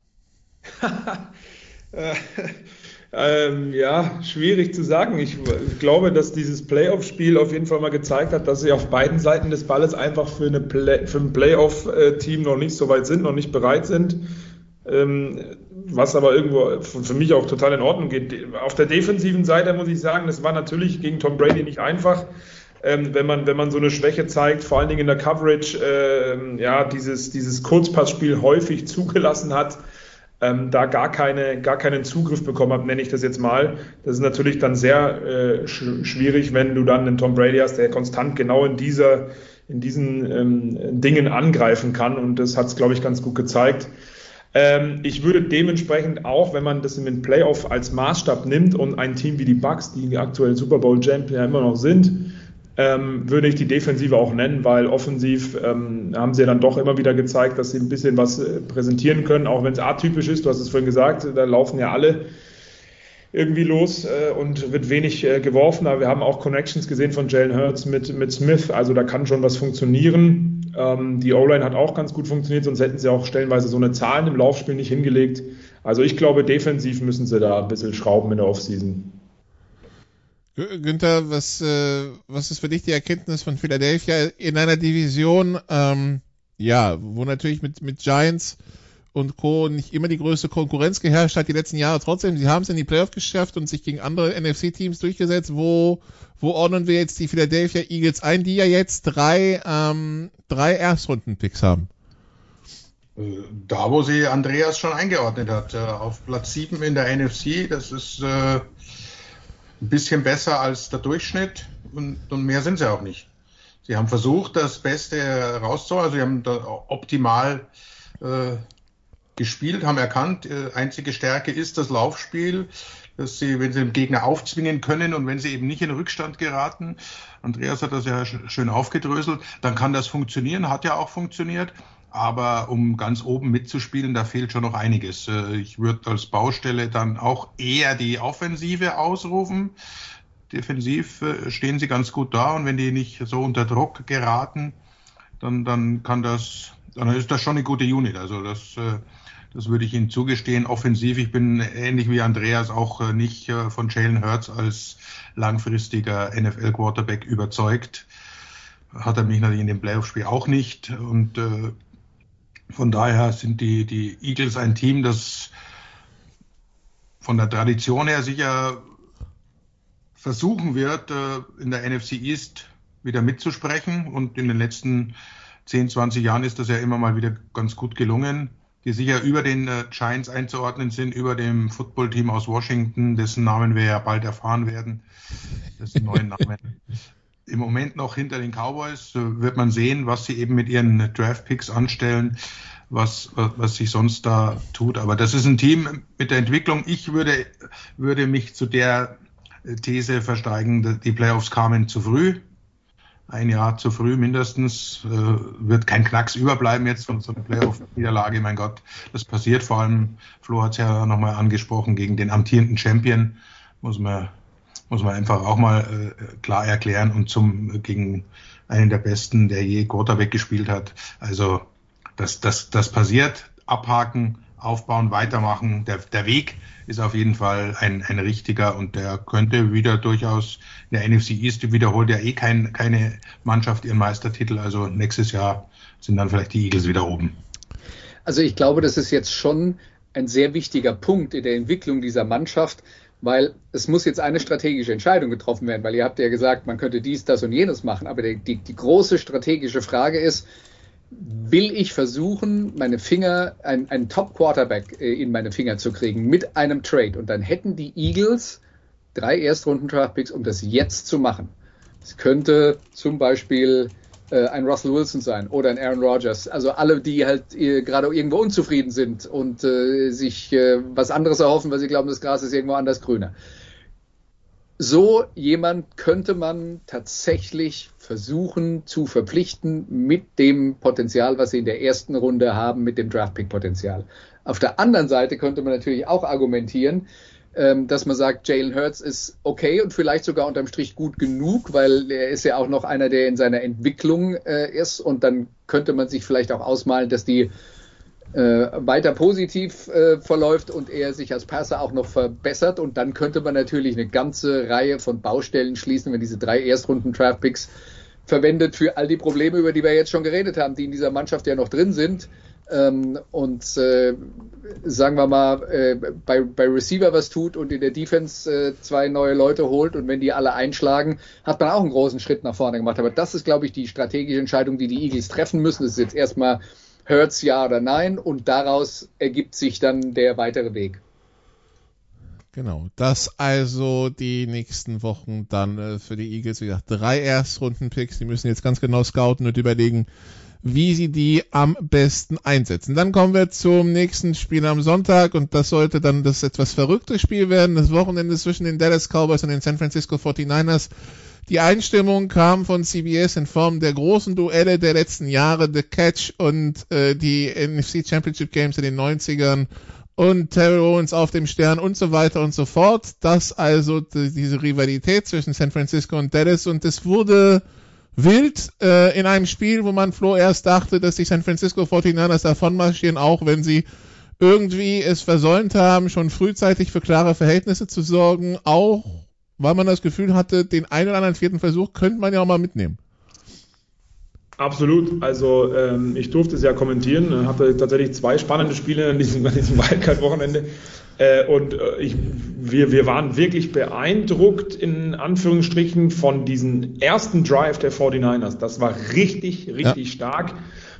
äh, ähm, ja, schwierig zu sagen. Ich glaube, dass dieses Playoff-Spiel auf jeden Fall mal gezeigt hat, dass sie auf beiden Seiten des Balles einfach für, eine Play- für ein Playoff-Team noch nicht so weit sind, noch nicht bereit sind. Ähm, was aber irgendwo für mich auch total in Ordnung geht. Auf der defensiven Seite muss ich sagen, das war natürlich gegen Tom Brady nicht einfach. Ähm, wenn man, wenn man so eine Schwäche zeigt, vor allen Dingen in der Coverage, ähm, ja, dieses, dieses Kurzpassspiel häufig zugelassen hat, ähm, da gar keine, gar keinen Zugriff bekommen hat, nenne ich das jetzt mal. Das ist natürlich dann sehr äh, sch- schwierig, wenn du dann einen Tom Brady hast, der konstant genau in dieser, in diesen ähm, Dingen angreifen kann, und das hat es, glaube ich, ganz gut gezeigt. Ähm, ich würde dementsprechend auch, wenn man das in den Playoff als Maßstab nimmt und ein Team wie die Bucks, die aktuell Super Bowl Champion ja immer noch sind, ähm, würde ich die Defensive auch nennen, weil offensiv ähm, haben sie ja dann doch immer wieder gezeigt, dass sie ein bisschen was äh, präsentieren können, auch wenn es atypisch ist. Du hast es vorhin gesagt, da laufen ja alle irgendwie los äh, und wird wenig äh, geworfen, aber wir haben auch Connections gesehen von Jalen Hurts mit, mit Smith, also da kann schon was funktionieren. Ähm, die O-Line hat auch ganz gut funktioniert, sonst hätten sie auch stellenweise so eine Zahlen im Laufspiel nicht hingelegt. Also ich glaube, defensiv müssen sie da ein bisschen schrauben in der Offseason. Günther, was, äh, was ist für dich die Erkenntnis von Philadelphia in einer Division, ähm, ja, wo natürlich mit, mit Giants und Co. nicht immer die größte Konkurrenz geherrscht hat die letzten Jahre, trotzdem, sie haben es in die Playoffs geschafft und sich gegen andere N F C-Teams durchgesetzt. Wo, wo ordnen wir jetzt die Philadelphia Eagles ein, die ja jetzt drei, ähm, drei Erstrunden-Picks haben? Da, wo sie Andreas schon eingeordnet hat, auf Platz sieben in der N F C, das ist äh, ein bisschen besser als der Durchschnitt, und, und mehr sind sie auch nicht. Sie haben versucht, das Beste rauszuholen, also sie haben da optimal äh, gespielt, haben erkannt, äh, einzige Stärke ist das Laufspiel, dass sie, wenn sie den Gegner aufzwingen können und wenn sie eben nicht in Rückstand geraten, Andreas hat das ja schön aufgedröselt, dann kann das funktionieren, hat ja auch funktioniert. Aber um ganz oben mitzuspielen, da fehlt schon noch einiges. Ich würde als Baustelle dann auch eher die Offensive ausrufen. Defensiv stehen sie ganz gut da, und wenn die nicht so unter Druck geraten, dann, dann kann das, dann ist das schon eine gute Unit. Also das, das würde ich ihnen zugestehen. Offensiv, ich bin ähnlich wie Andreas auch nicht von Jalen Hurts als langfristiger N F L-Quarterback überzeugt. Hat er mich natürlich in dem Playoff-Spiel auch nicht, und äh, von daher sind die, die Eagles ein Team, das von der Tradition her sicher versuchen wird, in der N F C East wieder mitzusprechen. Und in den letzten zehn, zwanzig Jahren ist das ja immer mal wieder ganz gut gelungen, die sicher über den Giants einzuordnen sind, über dem Footballteam aus Washington, dessen Namen wir ja bald erfahren werden, dessen neuen Namen. Im Moment noch hinter den Cowboys, wird man sehen, was sie eben mit ihren Draft-Picks anstellen, was, was sich sonst da tut. Aber das ist ein Team mit der Entwicklung. Ich würde, würde mich zu der These versteigen, die Playoffs kamen zu früh. Ein Jahr zu früh mindestens. Wird kein Knacks überbleiben jetzt von so einer Playoff-Niederlage. Mein Gott, das passiert. Vor allem, Flo hat es ja nochmal angesprochen, gegen den amtierenden Champion muss man muss man einfach auch mal äh, klar erklären, und zum gegen einen der Besten, der je Quarterback gespielt hat. Also das, das, das passiert, abhaken, aufbauen, weitermachen. Der, der Weg ist auf jeden Fall ein, ein richtiger und der könnte wieder durchaus in der N F C East, wiederholt ja eh kein, keine Mannschaft ihren Meistertitel, also nächstes Jahr sind dann vielleicht die Eagles wieder oben. Also ich glaube, das ist jetzt schon ein sehr wichtiger Punkt in der Entwicklung dieser Mannschaft, weil es muss jetzt eine strategische Entscheidung getroffen werden, weil ihr habt ja gesagt, man könnte dies, das und jenes machen, aber die, die, die große strategische Frage ist, will ich versuchen, meine Finger, ein, einen Top-Quarterback äh, in meine Finger zu kriegen mit einem Trade. Und dann hätten die Eagles drei Erstrunden-Draftpicks, um das jetzt zu machen. Es könnte zum Beispiel äh, ein Russell Wilson sein oder ein Aaron Rodgers. Also alle, die halt äh, gerade irgendwo unzufrieden sind und äh, sich äh, was anderes erhoffen, weil sie glauben, das Gras ist irgendwo anders grüner. So jemand könnte man tatsächlich versuchen zu verpflichten mit dem Potenzial, was sie in der ersten Runde haben, mit dem Draftpick-Potenzial. Auf der anderen Seite könnte man natürlich auch argumentieren, dass man sagt, Jalen Hurts ist okay und vielleicht sogar unterm Strich gut genug, weil er ist ja auch noch einer, der in seiner Entwicklung ist, und dann könnte man sich vielleicht auch ausmalen, dass die Äh, weiter positiv äh, verläuft und er sich als Passer auch noch verbessert, und dann könnte man natürlich eine ganze Reihe von Baustellen schließen, wenn diese drei Erstrunden-Draftpicks verwendet für all die Probleme, über die wir jetzt schon geredet haben, die in dieser Mannschaft ja noch drin sind, ähm, und äh, sagen wir mal äh, bei, bei Receiver was tut und in der Defense äh, zwei neue Leute holt, und wenn die alle einschlagen, hat man auch einen großen Schritt nach vorne gemacht. Aber das ist, glaube ich, die strategische Entscheidung, die die Eagles treffen müssen. Das ist jetzt erstmal Hurts ja oder nein, und daraus ergibt sich dann der weitere Weg. Genau, das also die nächsten Wochen dann äh, für die Eagles, wie gesagt, drei Erstrunden-Picks, die müssen jetzt ganz genau scouten und überlegen, wie sie die am besten einsetzen. Dann kommen wir zum nächsten Spiel am Sonntag, und das sollte dann das etwas verrückte Spiel werden, das Wochenende zwischen den Dallas Cowboys und den San Francisco forty-niners. Die Einstimmung kam von C B S in Form der großen Duelle der letzten Jahre, The Catch und äh, die N F C Championship Games in den neunzigern und Terrell Owens auf dem Stern und so weiter und so fort. Das also die, diese Rivalität zwischen San Francisco und Dallas, und es wurde wild äh, in einem Spiel, wo man Flo erst dachte, dass die San Francisco forty-niners davon marschieren, auch wenn sie irgendwie es versäumt haben, schon frühzeitig für klare Verhältnisse zu sorgen, auch weil man das Gefühl hatte, den einen oder anderen vierten Versuch könnte man ja auch mal mitnehmen. Absolut. Also ähm, ich durfte es ja kommentieren, hatte tatsächlich zwei spannende Spiele an diesem, an diesem Wildcard-Wochenende. Äh, und äh, ich, wir, wir waren wirklich beeindruckt, in Anführungsstrichen, von diesem ersten Drive der forty-niners. Das war richtig, richtig ja. stark,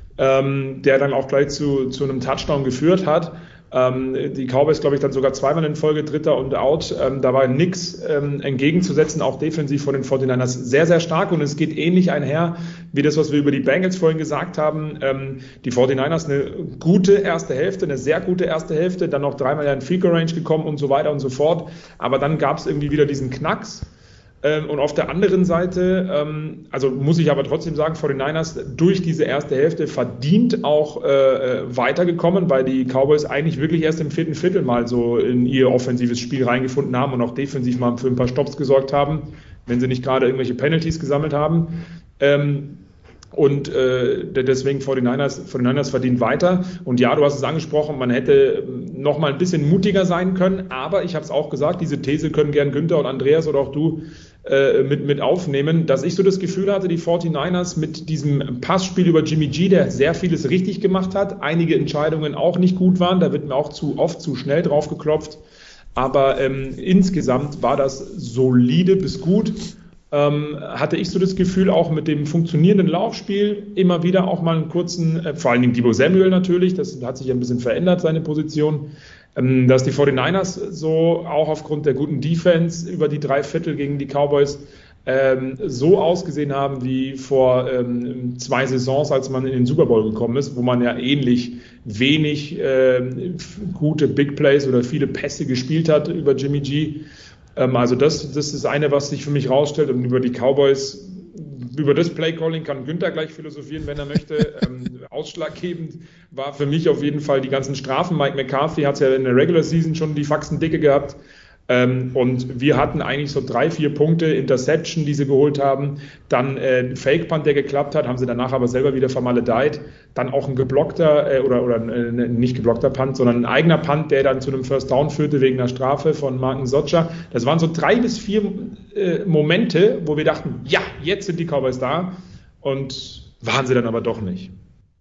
ähm, der dann auch gleich zu, zu einem Touchdown geführt hat. Ähm, die Cowboys, glaube ich, dann sogar zweimal in Folge Dritter und Out. Ähm, da war nichts ähm, entgegenzusetzen, auch defensiv von den forty-niners sehr, sehr stark. Und es geht ähnlich einher wie das, was wir über die Bengals vorhin gesagt haben. Ähm, die forty-niners eine gute erste Hälfte, eine sehr gute erste Hälfte, dann noch dreimal in Field Goal Range gekommen und so weiter und so fort. Aber dann gab es irgendwie wieder diesen Knacks. Ähm, und auf der anderen Seite, ähm, also muss ich aber trotzdem sagen, forty-niners durch diese erste Hälfte verdient auch äh, weitergekommen, weil die Cowboys eigentlich wirklich erst im vierten Viertel mal so in ihr offensives Spiel reingefunden haben und auch defensiv mal für ein paar Stops gesorgt haben, wenn sie nicht gerade irgendwelche Penalties gesammelt haben. Ähm, Und äh, deswegen forty-niners, forty-niners verdient weiter. Und ja, du hast es angesprochen, man hätte noch mal ein bisschen mutiger sein können. Aber ich habe es auch gesagt, diese These können gern Günther und Andreas oder auch du äh, mit, mit aufnehmen, dass ich so das Gefühl hatte, die forty-niners mit diesem Passspiel über Jimmy G, der sehr vieles richtig gemacht hat, einige Entscheidungen auch nicht gut waren, da wird mir auch zu oft zu schnell drauf geklopft. Aber ähm, insgesamt war das solide bis gut. Ähm, hatte ich so das Gefühl, auch mit dem funktionierenden Laufspiel immer wieder auch mal einen kurzen, äh, vor allen Dingen Deebo Samuel natürlich, das hat sich ja ein bisschen verändert, seine Position, ähm, dass die forty-niners so auch aufgrund der guten Defense über die drei Viertel gegen die Cowboys ähm, so ausgesehen haben wie vor ähm, zwei Saisons, als man in den Super Bowl gekommen ist, wo man ja ähnlich wenig äh, gute Big Plays oder viele Pässe gespielt hat über Jimmy G. Also das, das ist eine, was sich für mich rausstellt, und über die Cowboys, über das Playcalling kann Günther gleich philosophieren, wenn er möchte. ähm, ausschlaggebend war für mich auf jeden Fall die ganzen Strafen. Mike McCarthy hat ja in der Regular Season schon die Faxen dicke gehabt. Ähm, und wir hatten eigentlich so drei, vier Punkte, Interception, die sie geholt haben, dann äh, ein Fake-Punt, der geklappt hat, haben sie danach aber selber wieder vermaledeit, dann auch ein geblockter äh, oder, oder äh, nicht geblockter Punt, sondern ein eigener Punt, der dann zu einem First Down führte wegen einer Strafe von Marken Socha. Das waren so drei bis vier äh, Momente, wo wir dachten, ja, jetzt sind die Cowboys da, und waren sie dann aber doch nicht.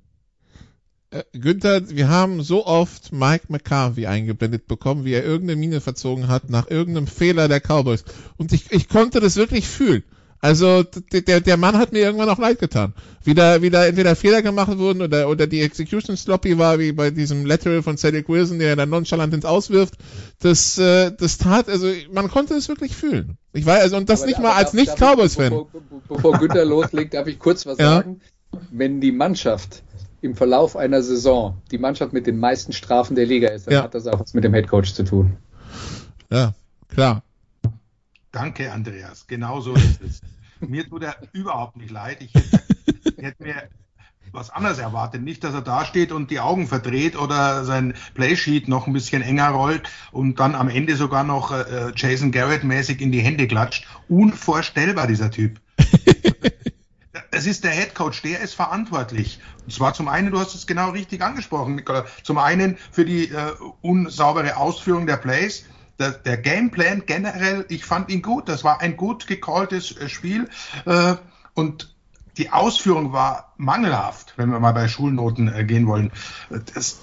Äh, Günther, wir haben so oft Mike McCarthy eingeblendet bekommen, wie er irgendeine Miene verzogen hat nach irgendeinem Fehler der Cowboys. Und ich, ich konnte das wirklich fühlen. Also der, der Mann hat mir irgendwann auch leid getan. Wie da, wie da entweder Fehler gemacht wurden oder, oder die Execution sloppy war, wie bei diesem Lateral von Cedric Wilson, der dann nonchalant ins Auswirft. Das, äh, das tat, also man konnte es wirklich fühlen. Ich weiß, also, und das aber, nicht mal als Nicht-Cowboys-Fan. Bevor, bevor Günther loslegt, darf ich kurz was ja. sagen? Wenn die Mannschaft im Verlauf einer Saison die Mannschaft mit den meisten Strafen der Liga ist, dann ja. hat das auch was mit dem Headcoach zu tun. Ja, klar. Danke, Andreas. Genau so ist es. Mir tut er überhaupt nicht leid. Ich hätte, ich hätte mir was anderes erwartet. Nicht, dass er da steht und die Augen verdreht oder sein Playsheet noch ein bisschen enger rollt und dann am Ende sogar noch äh, Jason Garrett-mäßig in die Hände klatscht. Unvorstellbar, dieser Typ. Es ist der Headcoach, der ist verantwortlich. Und zwar zum einen, du hast es genau richtig angesprochen, Nicola, zum einen für die äh, unsaubere Ausführung der Plays. Der, der Gameplan generell, ich fand ihn gut. Das war ein gut gecalltes äh, Spiel. Äh, und die Ausführung war mangelhaft, wenn wir mal bei Schulnoten äh, gehen wollen. Das,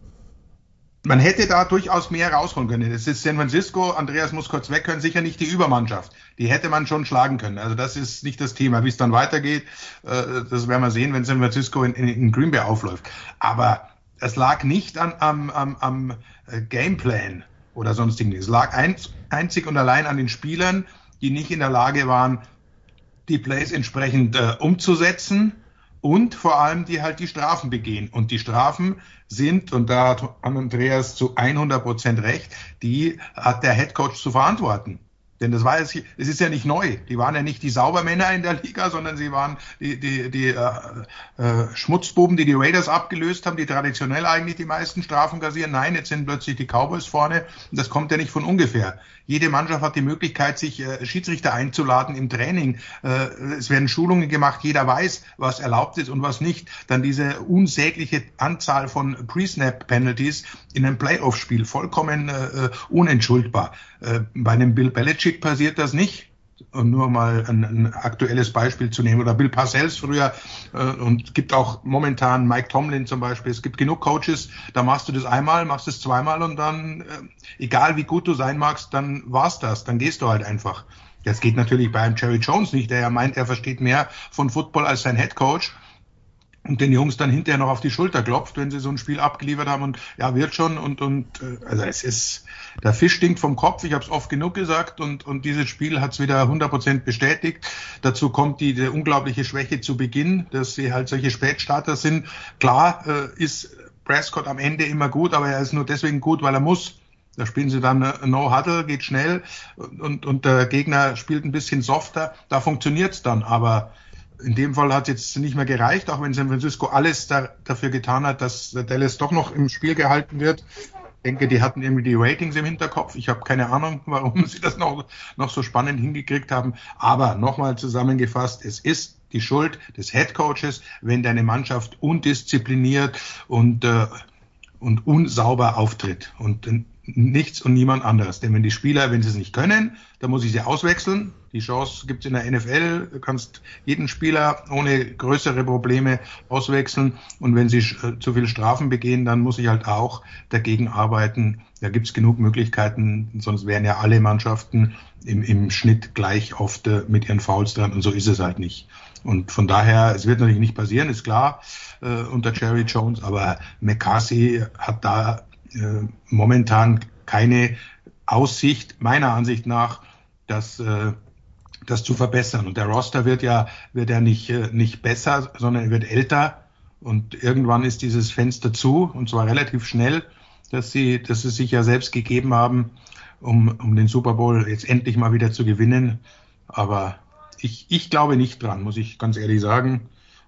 man hätte da durchaus mehr rausholen können. Das ist San Francisco, Andreas muss kurz weg können, sicher nicht die Übermannschaft. Die hätte man schon schlagen können. Also das ist nicht das Thema. Wie es dann weitergeht, äh, das werden wir sehen, wenn San Francisco in, in, in Green Bay aufläuft. Aber es lag nicht an, am, am, am Gameplan oder sonstigen. Es lag ein, einzig und allein an den Spielern, die nicht in der Lage waren, die Plays entsprechend äh, umzusetzen. Und vor allem, die halt die Strafen begehen. Und die Strafen sind, und da hat Andreas zu hundert Prozent recht, die hat der Headcoach zu verantworten. Denn das war jetzt, es ist ja nicht neu. Die waren ja nicht die Saubermänner in der Liga, sondern sie waren die, die, die äh, äh, Schmutzbuben, die die Raiders abgelöst haben, die traditionell eigentlich die meisten Strafen kassieren. Nein, jetzt sind plötzlich die Cowboys vorne. Und das kommt ja nicht von ungefähr. Jede Mannschaft hat die Möglichkeit, sich äh, Schiedsrichter einzuladen im Training. Äh, es werden Schulungen gemacht. Jeder weiß, was erlaubt ist und was nicht. Dann diese unsägliche Anzahl von Pre-Snap-Penalties in einem Playoff-Spiel. Vollkommen äh, unentschuldbar. Äh, bei einem Bill Belichick passiert das nicht. Und nur mal ein, ein aktuelles Beispiel zu nehmen. Oder Bill Parcells früher. Äh, und es gibt auch momentan Mike Tomlin zum Beispiel. Es gibt genug Coaches, da machst du das einmal, machst es zweimal und dann, äh, egal wie gut du sein magst, dann war's das. Dann gehst du halt einfach. Das geht natürlich bei einem Jerry Jones nicht, der ja meint, er versteht mehr von Football als sein Headcoach. Und den Jungs dann hinterher noch auf die Schulter klopft, wenn sie so ein Spiel abgeliefert haben und ja, wird schon und und also es ist, der Fisch stinkt vom Kopf, ich habe es oft genug gesagt und und dieses Spiel hat es wieder hundert Prozent bestätigt. Dazu kommt die, die unglaubliche Schwäche zu Beginn, dass sie halt solche Spätstarter sind. Klar äh, ist Prescott am Ende immer gut, aber er ist nur deswegen gut, weil er muss. Da spielen sie dann No-Huddle, geht schnell und und der Gegner spielt ein bisschen softer, da funktioniert's dann, aber in dem Fall hat es jetzt nicht mehr gereicht, auch wenn San Francisco alles da, dafür getan hat, dass Dallas doch noch im Spiel gehalten wird. Ich denke, die hatten irgendwie die Ratings im Hinterkopf. Ich habe keine Ahnung, warum sie das noch, noch so spannend hingekriegt haben. Aber nochmal zusammengefasst, es ist die Schuld des Headcoaches, wenn deine Mannschaft undiszipliniert und, äh, und unsauber auftritt. Und äh, nichts und niemand anderes. Denn wenn die Spieler, wenn sie es nicht können, dann muss ich sie auswechseln. Die Chance gibt es in der N F L. Du kannst jeden Spieler ohne größere Probleme auswechseln. Und wenn sie äh, zu viel Strafen begehen, dann muss ich halt auch dagegen arbeiten. Da gibt es genug Möglichkeiten. Sonst wären ja alle Mannschaften im, im Schnitt gleich oft äh, mit ihren Fouls dran. Und so ist es halt nicht. Und von daher, es wird natürlich nicht passieren, ist klar, äh, unter Jerry Jones. Aber McCarthy hat da äh, momentan keine Aussicht, meiner Ansicht nach, dass äh, das zu verbessern. Und der Roster wird ja wird ja nicht äh, nicht besser, sondern er wird älter. Und irgendwann ist dieses Fenster zu, und zwar relativ schnell, dass sie dass sie sich ja selbst gegeben haben, um um den Super Bowl jetzt endlich mal wieder zu gewinnen. Aber ich ich glaube nicht dran, muss ich ganz ehrlich sagen.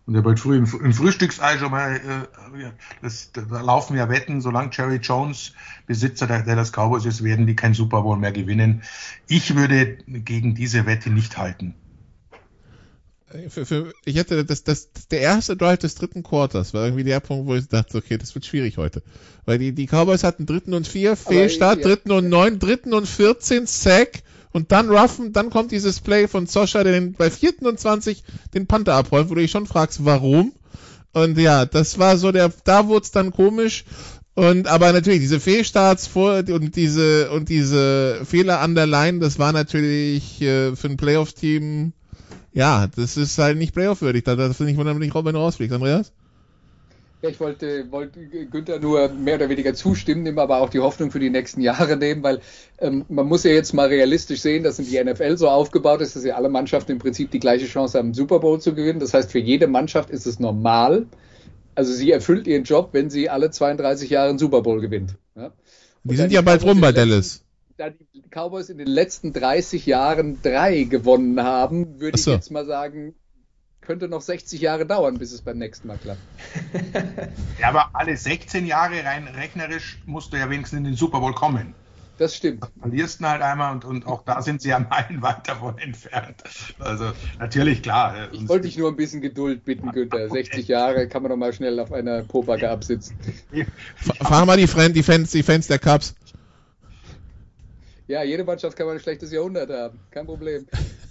Und er wollte früh im, im Frühstücksei schon mal, äh, das, da laufen ja Wetten, solange Jerry Jones Besitzer der Dallas Cowboys ist, werden die kein Super Bowl mehr gewinnen. Ich würde gegen diese Wette nicht halten. Für, für, ich hätte das, das, der erste Drive des dritten Quarters war irgendwie der Punkt, wo ich dachte, okay, das wird schwierig heute. Weil die, die Cowboys hatten dritten und vier, Fehlstart, ja. dritten und neun, dritten und vierzehn, Sack. Und dann ruffen, dann kommt dieses Play von Zoscha, der den, bei vierten und zwanzig den Panther abräumt, wo du dich schon fragst, warum? Und ja, das war so der, da wurde es dann komisch. Und, aber natürlich, diese Fehlstarts vor, und diese, und diese Fehler an der Line, das war natürlich, äh, für ein Playoff-Team, ja, das ist halt nicht Playoff-würdig. Da darfst du nicht wundern, wenn du rausfliegst. Andreas? Ja, ich wollte, wollte Günther nur mehr oder weniger zustimmen, ihm aber auch die Hoffnung für die nächsten Jahre nehmen, weil ähm, man muss ja jetzt mal realistisch sehen, dass in die N F L so aufgebaut ist, dass ja alle Mannschaften im Prinzip die gleiche Chance haben, Super Bowl zu gewinnen. Das heißt, für jede Mannschaft ist es normal. Also sie erfüllt ihren Job, wenn sie alle zweiunddreißig Jahre einen Super Bowl gewinnt. Ja? Die sind ja bald rum bei Dallas. Da die Cowboys in den letzten dreißig Jahren drei gewonnen haben, würde so. ich jetzt mal sagen, könnte noch sechzig Jahre dauern, bis es beim nächsten Mal klappt. Ja, aber alle sechzehn Jahre rein rechnerisch musst du ja wenigstens in den Super Bowl kommen. Das stimmt. Du verlierst ihn halt einmal und, und auch da sind sie ja meilenweit davon entfernt. Also natürlich, klar. Ich wollte dich nur ein bisschen Geduld bitten, Günther. sechzig Jahre kann man doch mal schnell auf einer Popacke absitzen. Fahr mal die, Friend, die, Fans, die Fans der Cubs. Ja, jede Mannschaft kann mal ein schlechtes Jahrhundert haben. Kein Problem.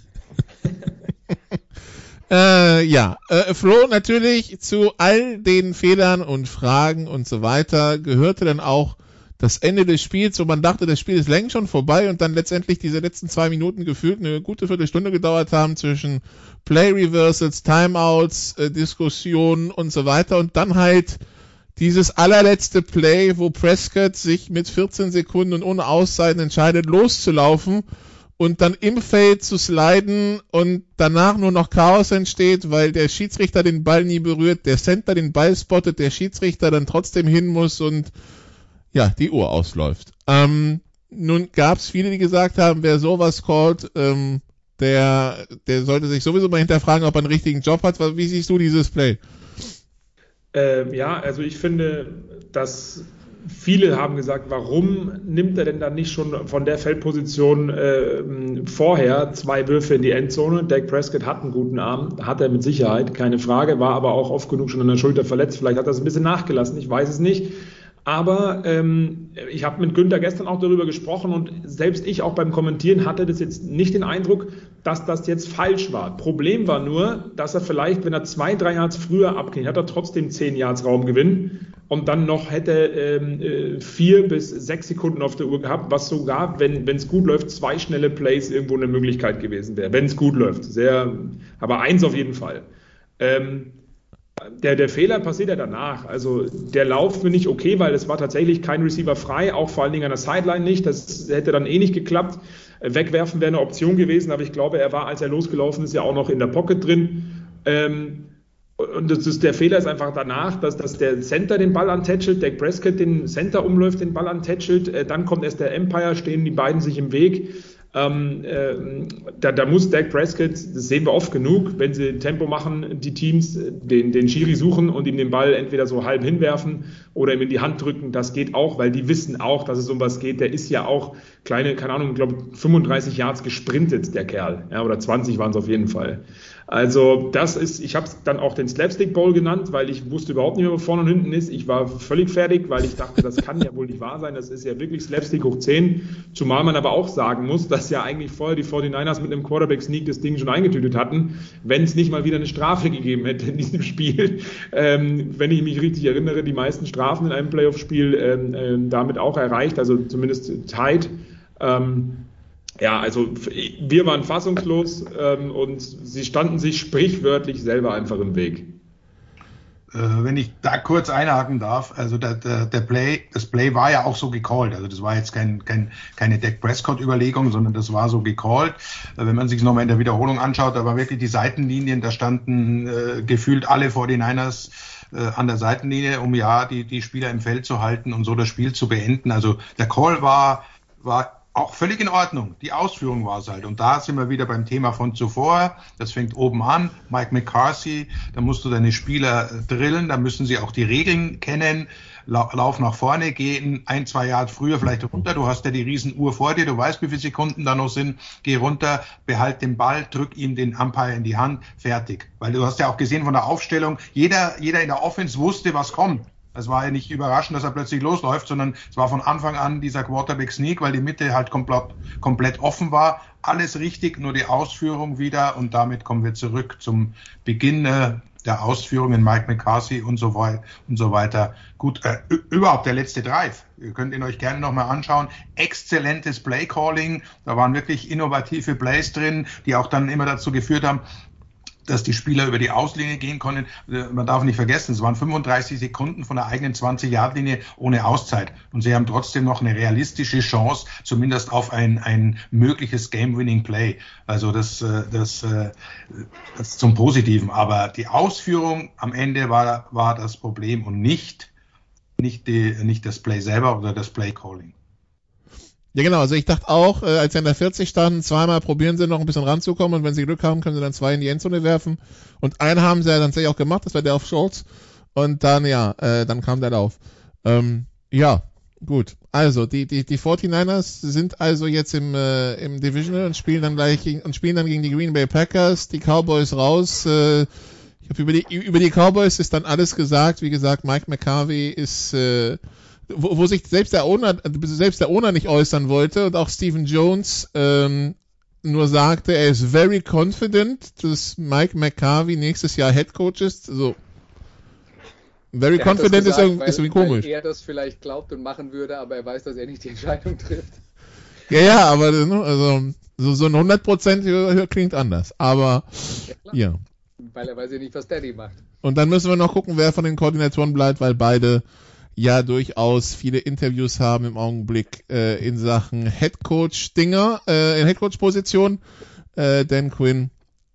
Äh, ja, äh, Flo, natürlich zu all den Fehlern und Fragen und so weiter gehörte dann auch das Ende des Spiels, wo man dachte, das Spiel ist längst schon vorbei und dann letztendlich diese letzten zwei Minuten gefühlt eine gute Viertelstunde gedauert haben zwischen Play Reversals, Timeouts, äh, Diskussionen und so weiter und dann halt dieses allerletzte Play, wo Prescott sich mit vierzehn Sekunden und ohne Auszeiten entscheidet, loszulaufen und dann im Feld zu sliden und danach nur noch Chaos entsteht, weil der Schiedsrichter den Ball nie berührt, der Center den Ball spottet, der Schiedsrichter dann trotzdem hin muss und ja, die Uhr ausläuft. Ähm, nun gab es viele, die gesagt haben, wer sowas callt, ähm, der, der sollte sich sowieso mal hinterfragen, ob er einen richtigen Job hat. Wie siehst du dieses Play? Ähm, ja, also ich finde, dass viele haben gesagt, warum nimmt er denn dann nicht schon von der Feldposition äh, vorher zwei Würfe in die Endzone? Dak Prescott hat einen guten Arm, hat er mit Sicherheit, keine Frage, war aber auch oft genug schon an der Schulter verletzt. Vielleicht hat er es ein bisschen nachgelassen, ich weiß es nicht. Aber ähm, ich habe mit Günther gestern auch darüber gesprochen und selbst ich auch beim Kommentieren hatte das jetzt nicht den Eindruck, dass das jetzt falsch war. Problem war nur, dass er vielleicht, wenn er zwei, drei Yards früher abkniet, hat er trotzdem zehn Yards Raumgewinn und dann noch hätte ähm, vier bis sechs Sekunden auf der Uhr gehabt, was sogar, wenn es gut läuft, zwei schnelle Plays irgendwo eine Möglichkeit gewesen wäre, wenn es gut läuft. Sehr, aber eins auf jeden Fall. Ähm, Der, der Fehler passiert ja danach. Also der Lauf finde ich okay, weil es war tatsächlich kein Receiver frei, auch vor allen Dingen an der Sideline nicht. Das hätte dann eh nicht geklappt. Wegwerfen wäre eine Option gewesen, aber ich glaube, er war, als er losgelaufen ist, ja auch noch in der Pocket drin. Ähm, und das ist, der Fehler ist einfach danach, dass, dass der Center den Ball antätschelt, Dak Prescott den Center umläuft, den Ball antätschelt. Äh, dann kommt erst der Empire, stehen die beiden sich im Weg. Ähm, äh, da, da muss Dak Prescott, das sehen wir oft genug, wenn sie Tempo machen, die Teams den, den Schiri suchen und ihm den Ball entweder so halb hinwerfen oder ihm in die Hand drücken. Das geht auch, weil die wissen auch, dass es um was geht. Der ist ja auch kleine, keine Ahnung, ich glaube fünfunddreißig Yards gesprintet, der Kerl. Ja, oder zwanzig waren es auf jeden Fall. Also das ist, ich habe es dann auch den Slapstick Bowl genannt, weil ich wusste überhaupt nicht mehr, wo vorne und hinten ist. Ich war völlig fertig, weil ich dachte, das kann ja wohl nicht wahr sein. Das ist ja wirklich Slapstick hoch zehn. Zumal man aber auch sagen muss, dass ja eigentlich vorher die forty-niners mit einem Quarterback-Sneak das Ding schon eingetütet hatten, wenn es nicht mal wieder eine Strafe gegeben hätte in diesem Spiel. Ähm, wenn ich mich richtig erinnere, die meisten Strafen in einem Playoff-Spiel ähm, ähm, damit auch erreicht, also zumindest tight. Ähm, Ja, also wir waren fassungslos ähm, und sie standen sich sprichwörtlich selber einfach im Weg. Äh, wenn ich da kurz einhaken darf, also der, der, der Play, das Play war ja auch so gecallt, also das war jetzt kein, kein, keine Dak Prescott-Überlegung, sondern das war so gecallt. Äh, wenn man sich es nochmal in der Wiederholung anschaut, da war wirklich die Seitenlinien, da standen äh, gefühlt alle forty-niners äh, an der Seitenlinie, um ja die, die Spieler im Feld zu halten und so das Spiel zu beenden. Also der Call war, war auch völlig in Ordnung. Die Ausführung war es halt. Und da sind wir wieder beim Thema von zuvor. Das fängt oben an. Mike McCarthy, da musst du deine Spieler drillen, da müssen sie auch die Regeln kennen. Lauf nach vorne, geh ein, zwei Jahre früher vielleicht runter, du hast ja die Riesenuhr vor dir, du weißt, wie viele Sekunden da noch sind, geh runter, behalt den Ball, drück ihm den Umpire in die Hand, fertig. Weil du hast ja auch gesehen von der Aufstellung, jeder, jeder in der Offense wusste, was kommt. Es war ja nicht überraschend, dass er plötzlich losläuft, sondern es war von Anfang an dieser Quarterback-Sneak, weil die Mitte halt komplett, komplett offen war. Alles richtig, nur die Ausführung wieder, und damit kommen wir zurück zum Beginn äh, der Ausführungen, Mike McCarthy und so weiter und so weiter. Gut, äh, überhaupt der letzte Drive. Ihr könnt ihn euch gerne nochmal anschauen. Exzellentes Play-Calling. Da waren wirklich innovative Plays drin, die auch dann immer dazu geführt haben, dass die Spieler über die Auslinie gehen konnten. Man darf nicht vergessen, es waren fünfunddreißig Sekunden von der eigenen zwanzig-Yard-Linie ohne Auszeit. Und sie haben trotzdem noch eine realistische Chance, zumindest auf ein, ein mögliches Game-Winning-Play. Also das, das, das zum Positiven. Aber die Ausführung am Ende war, war das Problem und nicht, nicht, die, nicht das Play selber oder das Play-Calling. Ja, genau. Also ich dachte auch, äh, als sie an der vierzig standen, zweimal probieren sie noch ein bisschen ranzukommen, und wenn sie Glück haben, können sie dann zwei in die Endzone werfen. Und einen haben sie ja dann tatsächlich auch gemacht, das war der auf Schultz. Und dann, ja, äh, dann kam der Lauf. Ähm, ja, gut. Also, die, die, die forty-niners sind also jetzt im, äh, im Divisional und spielen dann gleich gegen, und spielen dann gegen die Green Bay Packers, die Cowboys raus. Äh, ich glaube, über die, über die Cowboys ist dann alles gesagt. Wie gesagt, Mike McCarthy ist, äh, Wo, wo sich selbst der Owner, selbst der Owner nicht äußern wollte, und auch Stephen Jones ähm, nur sagte, er ist very confident, dass Mike McCarthy nächstes Jahr Head Coach ist. So, very er confident gesagt, ist irgendwie, weil, ist irgendwie komisch. Weil er das vielleicht glaubt und machen würde, aber er weiß, dass er nicht die Entscheidung trifft. Ja, ja, aber also so, so ein hundert Prozent klingt anders. Aber ja, ja. Weil er weiß ja nicht, was Daddy macht. Und dann müssen wir noch gucken, wer von den Koordinatoren bleibt, weil beide ja durchaus viele Interviews haben im Augenblick äh, in Sachen Headcoach-Dinger, äh, in Headcoach-Position, äh, Dan Quinn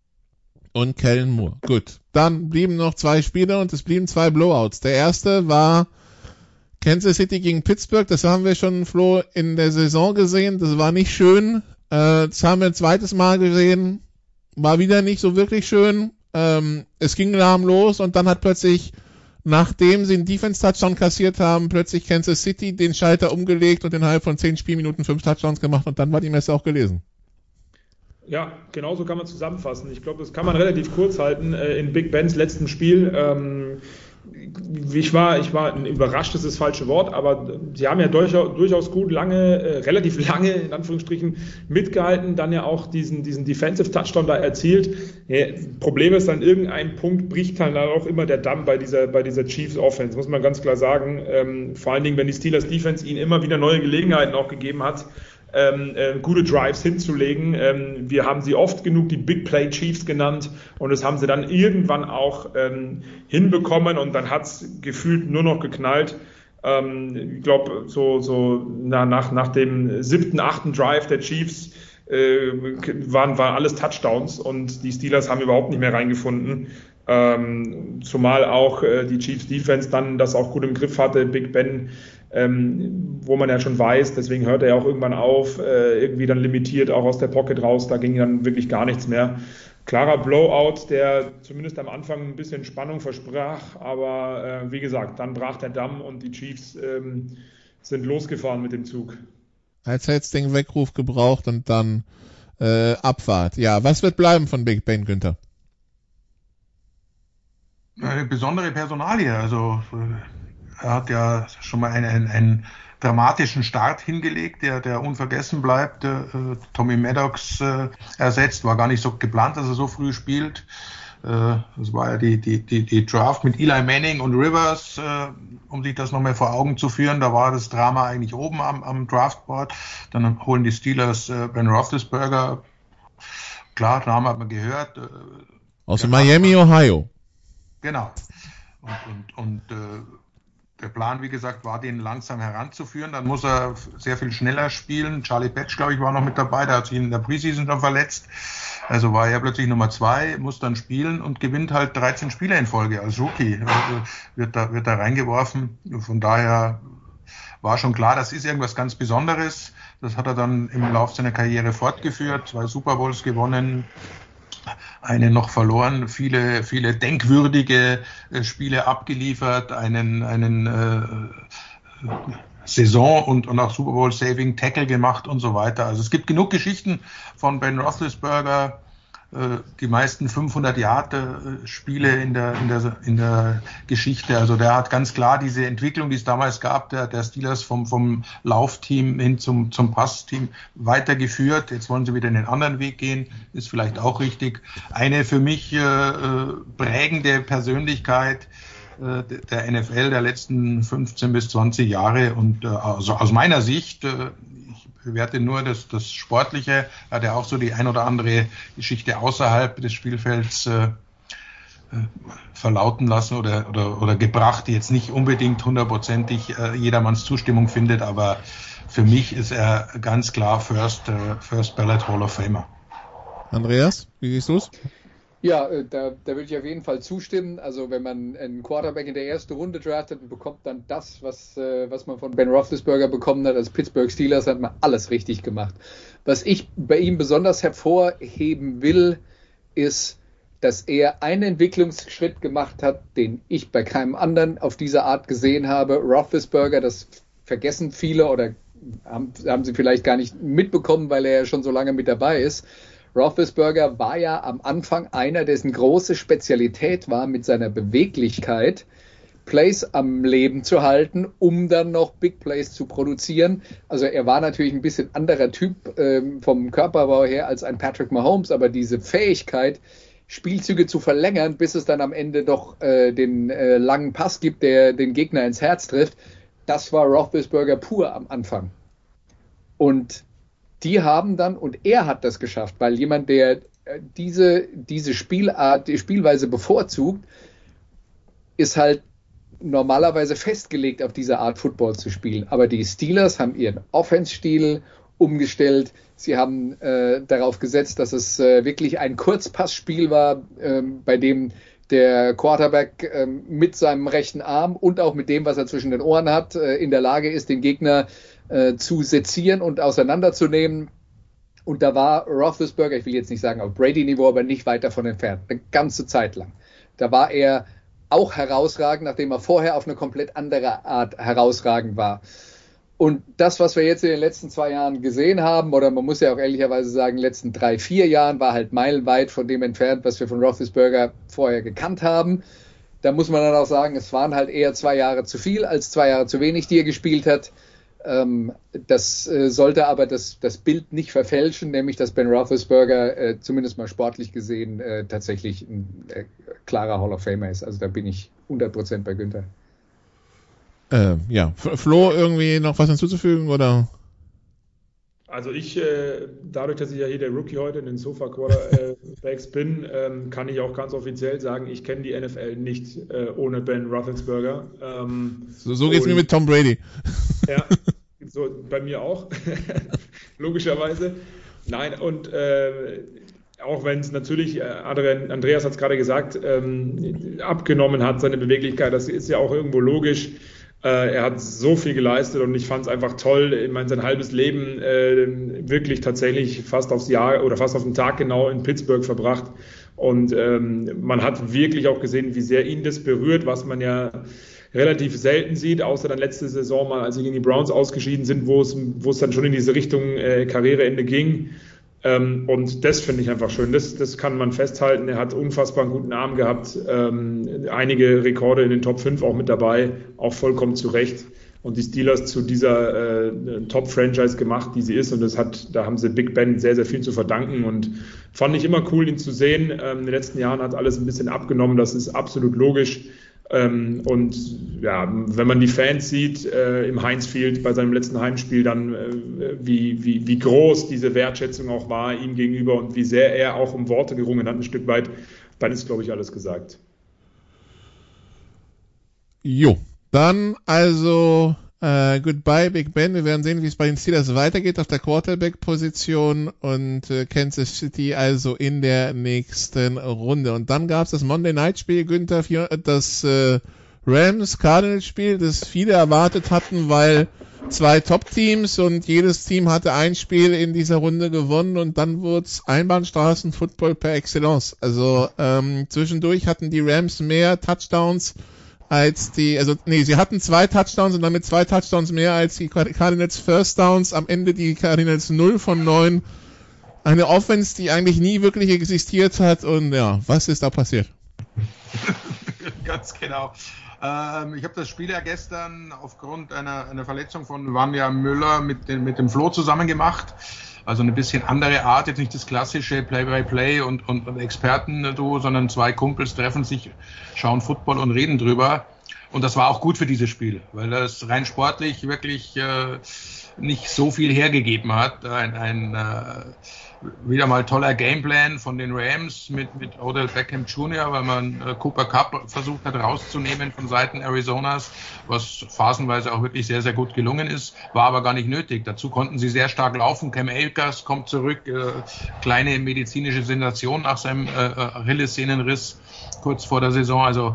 und Kellen Moore. Gut, dann blieben noch zwei Spiele und es blieben zwei Blowouts. Der erste war Kansas City gegen Pittsburgh, das haben wir schon, Flo, in der Saison gesehen, das war nicht schön. Äh, das haben wir ein zweites Mal gesehen, war wieder nicht so wirklich schön. Ähm, es ging lahm los und dann hat plötzlich, nachdem sie einen Defense-Touchdown kassiert haben, plötzlich Kansas City den Schalter umgelegt und innerhalb von zehn Spielminuten fünf Touchdowns gemacht, und dann war die Messe auch gelesen. Ja, genauso kann man zusammenfassen. Ich glaube, das kann man relativ kurz halten. In Big Bens letztem Spiel, ähm, ich war, ich war überrascht, ist das falsche Wort, aber sie haben ja durchaus, durchaus gut lange, äh, relativ lange, in Anführungsstrichen, mitgehalten, dann ja auch diesen, diesen Defensive Touchdown da erzielt. Ja, Problem ist, an irgendeinem Punkt bricht dann auch immer der Damm bei dieser, bei dieser Chiefs Offense, muss man ganz klar sagen. Ähm, vor allen Dingen, wenn die Steelers Defense ihnen immer wieder neue Gelegenheiten auch gegeben hat, Ähm, äh, gute Drives hinzulegen. Ähm, wir haben sie oft genug die Big Play Chiefs genannt, und das haben sie dann irgendwann auch ähm, hinbekommen, und dann hat es gefühlt nur noch geknallt. Ähm, ich glaube, so, so na, nach, nach dem siebten, achten Drive der Chiefs äh, waren, waren alles Touchdowns, und die Steelers haben überhaupt nicht mehr reingefunden. Ähm, zumal auch äh, die Chiefs Defense dann das auch gut im Griff hatte. Big Ben, ähm, wo man ja schon weiß, deswegen hört er ja auch irgendwann auf, äh, irgendwie dann limitiert auch aus der Pocket raus, da ging dann wirklich gar nichts mehr. Klarer Blowout, der zumindest am Anfang ein bisschen Spannung versprach, aber äh, wie gesagt, dann brach der Damm und die Chiefs ähm, sind losgefahren mit dem Zug. Als hätte den Weckruf gebraucht und dann äh, Abfahrt. Ja, was wird bleiben von Big Ben, Günther? Eine besondere Personalie, also er hat ja schon mal einen, einen, einen dramatischen Start hingelegt, der, der unvergessen bleibt. Äh, Tommy Maddox äh, ersetzt, war gar nicht so geplant, dass er so früh spielt. Äh, das war ja die, die, die, die Draft mit Eli Manning und Rivers, äh, um sich das nochmal vor Augen zu führen. Da war das Drama eigentlich oben am, am Draftboard. Dann holen die Steelers äh, Ben Roethlisberger. Klar, Drama hat man gehört. Äh, Aus Miami, Ohio. Genau. Und, und, und äh, der Plan, wie gesagt, war, den langsam heranzuführen. Dann muss er sehr viel schneller spielen. Charlie Batch, glaube ich, war noch mit dabei. Der hat sich in der Preseason schon verletzt. Also war er plötzlich Nummer zwei, muss dann spielen und gewinnt halt dreizehn Spiele in Folge als Rookie. Also wird da, wird da reingeworfen. Von daher war schon klar, das ist irgendwas ganz Besonderes. Das hat er dann im Laufe seiner Karriere fortgeführt, zwei Super Bowls gewonnen, eine noch verloren, viele, viele denkwürdige äh, Spiele abgeliefert, einen, einen äh, Saison- und, und auch Super Bowl Saving Tackle gemacht und so weiter. Also es gibt genug Geschichten von Ben Roethlisberger, äh, die meisten fünfhundert Yard Spiele in der, in der, in der Geschichte. Also der hat ganz klar diese Entwicklung, die es damals gab, der, der Steelers vom, vom Laufteam hin zum, zum Passteam weitergeführt. Jetzt wollen sie wieder in den anderen Weg gehen, ist vielleicht auch richtig. Eine für mich äh, prägende Persönlichkeit der N F L der letzten fünfzehn bis zwanzig Jahre und äh, also aus meiner Sicht, äh, ich bewerte nur das, das Sportliche, hat er auch so die ein oder andere Geschichte außerhalb des Spielfelds äh, äh, verlauten lassen oder, oder, oder gebracht, die jetzt nicht unbedingt hundertprozentig äh, jedermanns Zustimmung findet, aber für mich ist er ganz klar First, äh, First Ballot Hall of Famer. Andreas, wie siehst du es? Ja, da, da würde ich auf jeden Fall zustimmen. Also wenn man einen Quarterback in der ersten Runde draftet und bekommt dann das, was, was man von Ben Roethlisberger bekommen hat als Pittsburgh Steelers, hat man alles richtig gemacht. Was ich bei ihm besonders hervorheben will, ist, dass er einen Entwicklungsschritt gemacht hat, den ich bei keinem anderen auf diese Art gesehen habe. Roethlisberger, das vergessen viele oder haben, haben sie vielleicht gar nicht mitbekommen, weil er ja schon so lange mit dabei ist. Roethlisberger war ja am Anfang einer, dessen große Spezialität war, mit seiner Beweglichkeit Plays am Leben zu halten, um dann noch Big Plays zu produzieren. Also er war natürlich ein bisschen anderer Typ ähm, vom Körperbau her als ein Patrick Mahomes, aber diese Fähigkeit, Spielzüge zu verlängern, bis es dann am Ende doch äh, den äh, langen Pass gibt, der den Gegner ins Herz trifft, das war Roethlisberger pur am Anfang. Und die haben dann, und er hat das geschafft, weil jemand, der diese, diese Spielart, die Spielweise bevorzugt, ist halt normalerweise festgelegt, auf diese Art Football zu spielen. Aber die Steelers haben ihren Offense-Stil umgestellt. Sie haben äh, darauf gesetzt, dass es äh, wirklich ein Kurzpassspiel war, äh, bei dem der Quarterback äh, mit seinem rechten Arm und auch mit dem, was er zwischen den Ohren hat, äh, in der Lage ist, den Gegner äh, zu sezieren und auseinanderzunehmen. Und da war Roethlisberger, ich will jetzt nicht sagen auf Brady-Niveau, aber nicht weit davon entfernt, eine ganze Zeit lang. Da war er auch herausragend, nachdem er vorher auf eine komplett andere Art herausragend war. Und das, was wir jetzt in den letzten zwei Jahren gesehen haben, oder man muss ja auch ehrlicherweise sagen, in den letzten drei, vier Jahren, war halt meilenweit von dem entfernt, was wir von Roethlisberger vorher gekannt haben. Da muss man dann auch sagen, es waren halt eher zwei Jahre zu viel als zwei Jahre zu wenig, die er gespielt hat. Ähm, das äh, sollte aber das, das Bild nicht verfälschen, nämlich dass Ben Roethlisberger äh, zumindest mal sportlich gesehen äh, tatsächlich ein äh, klarer Hall of Famer ist. Also da bin ich hundert Prozent bei Günther. Äh, ja, Flo, irgendwie noch was hinzuzufügen, oder? Also ich, äh, dadurch, dass ich ja hier der Rookie heute in den Sofa-Quarterbacks bin, ähm, kann ich auch ganz offiziell sagen, ich kenne die N F L nicht äh, ohne Ben Roethlisberger. Ähm, so so geht es mir mit Tom Brady. Ja, so bei mir auch, logischerweise. Nein, und äh, auch wenn es natürlich, äh, Andreas hat es gerade gesagt, ähm, abgenommen hat, seine Beweglichkeit, das ist ja auch irgendwo logisch. Äh, er hat so viel geleistet und ich fand es einfach toll. Ich meine, sein halbes Leben äh, wirklich tatsächlich fast aufs Jahr oder fast auf den Tag genau in Pittsburgh verbracht. Und ähm, man hat wirklich auch gesehen, wie sehr ihn das berührt, was man ja relativ selten sieht, außer dann letzte Saison mal, als sie gegen die Browns ausgeschieden sind, wo es, wo es dann schon in diese Richtung äh, Karriereende ging. Ähm, und das finde ich einfach schön. Das, das kann man festhalten. Er hat unfassbar einen guten Arm gehabt. Ähm, einige Rekorde in den Top fünf auch mit dabei, auch vollkommen zu Recht. Und die Steelers zu dieser äh, Top-Franchise gemacht, die sie ist. Und das hat, da haben sie Big Ben sehr, sehr viel zu verdanken. Und fand ich immer cool, ihn zu sehen. Ähm, in den letzten Jahren hat alles ein bisschen abgenommen. Das ist absolut logisch. Ähm, und ja, wenn man die Fans sieht äh, im Heinz Field bei seinem letzten Heimspiel, dann äh, wie, wie, wie groß diese Wertschätzung auch war ihm gegenüber und wie sehr er auch um Worte gerungen hat, ein Stück weit, dann ist, glaube ich, alles gesagt. Jo, dann also äh, goodbye Big Ben. Wir werden sehen, wie es bei den Steelers weitergeht auf der Quarterback-Position und äh, Kansas City also in der nächsten Runde. Und dann gab es das Monday Night Spiel, Günther, das äh, Rams-Cardinals-Spiel, das viele erwartet hatten, weil zwei Top-Teams und jedes Team hatte ein Spiel in dieser Runde gewonnen und dann wurde es Einbahnstraßen-Football per Excellence. Also ähm, zwischendurch hatten die Rams mehr Touchdowns als die, also nee, sie hatten zwei Touchdowns und damit zwei Touchdowns mehr als die Cardinals First Downs. Am Ende die Cardinals null von neun. Eine Offense, die eigentlich nie wirklich existiert hat und ja, was ist da passiert? Ganz genau. Ähm, ich habe das Spiel ja gestern aufgrund einer, einer Verletzung von Vanja Müller mit, den, mit dem Flo zusammen gemacht. Also eine bisschen andere Art, jetzt nicht das klassische Play-by-Play und, und, und Experten-Duo, sondern zwei Kumpels treffen sich, schauen Football und reden drüber. Und das war auch gut für dieses Spiel, weil das rein sportlich wirklich äh, nicht so viel hergegeben hat. Ein, ein äh, wieder mal toller Gameplan von den Rams mit, mit Odell Beckham Junior, weil man äh, Cooper Kupp versucht hat rauszunehmen von Seiten Arizonas, was phasenweise auch wirklich sehr, sehr gut gelungen ist, war aber gar nicht nötig. Dazu konnten sie sehr stark laufen. Cam Akers kommt zurück, äh, kleine medizinische Sensation nach seinem äh, Achillessehnenriss kurz vor der Saison, also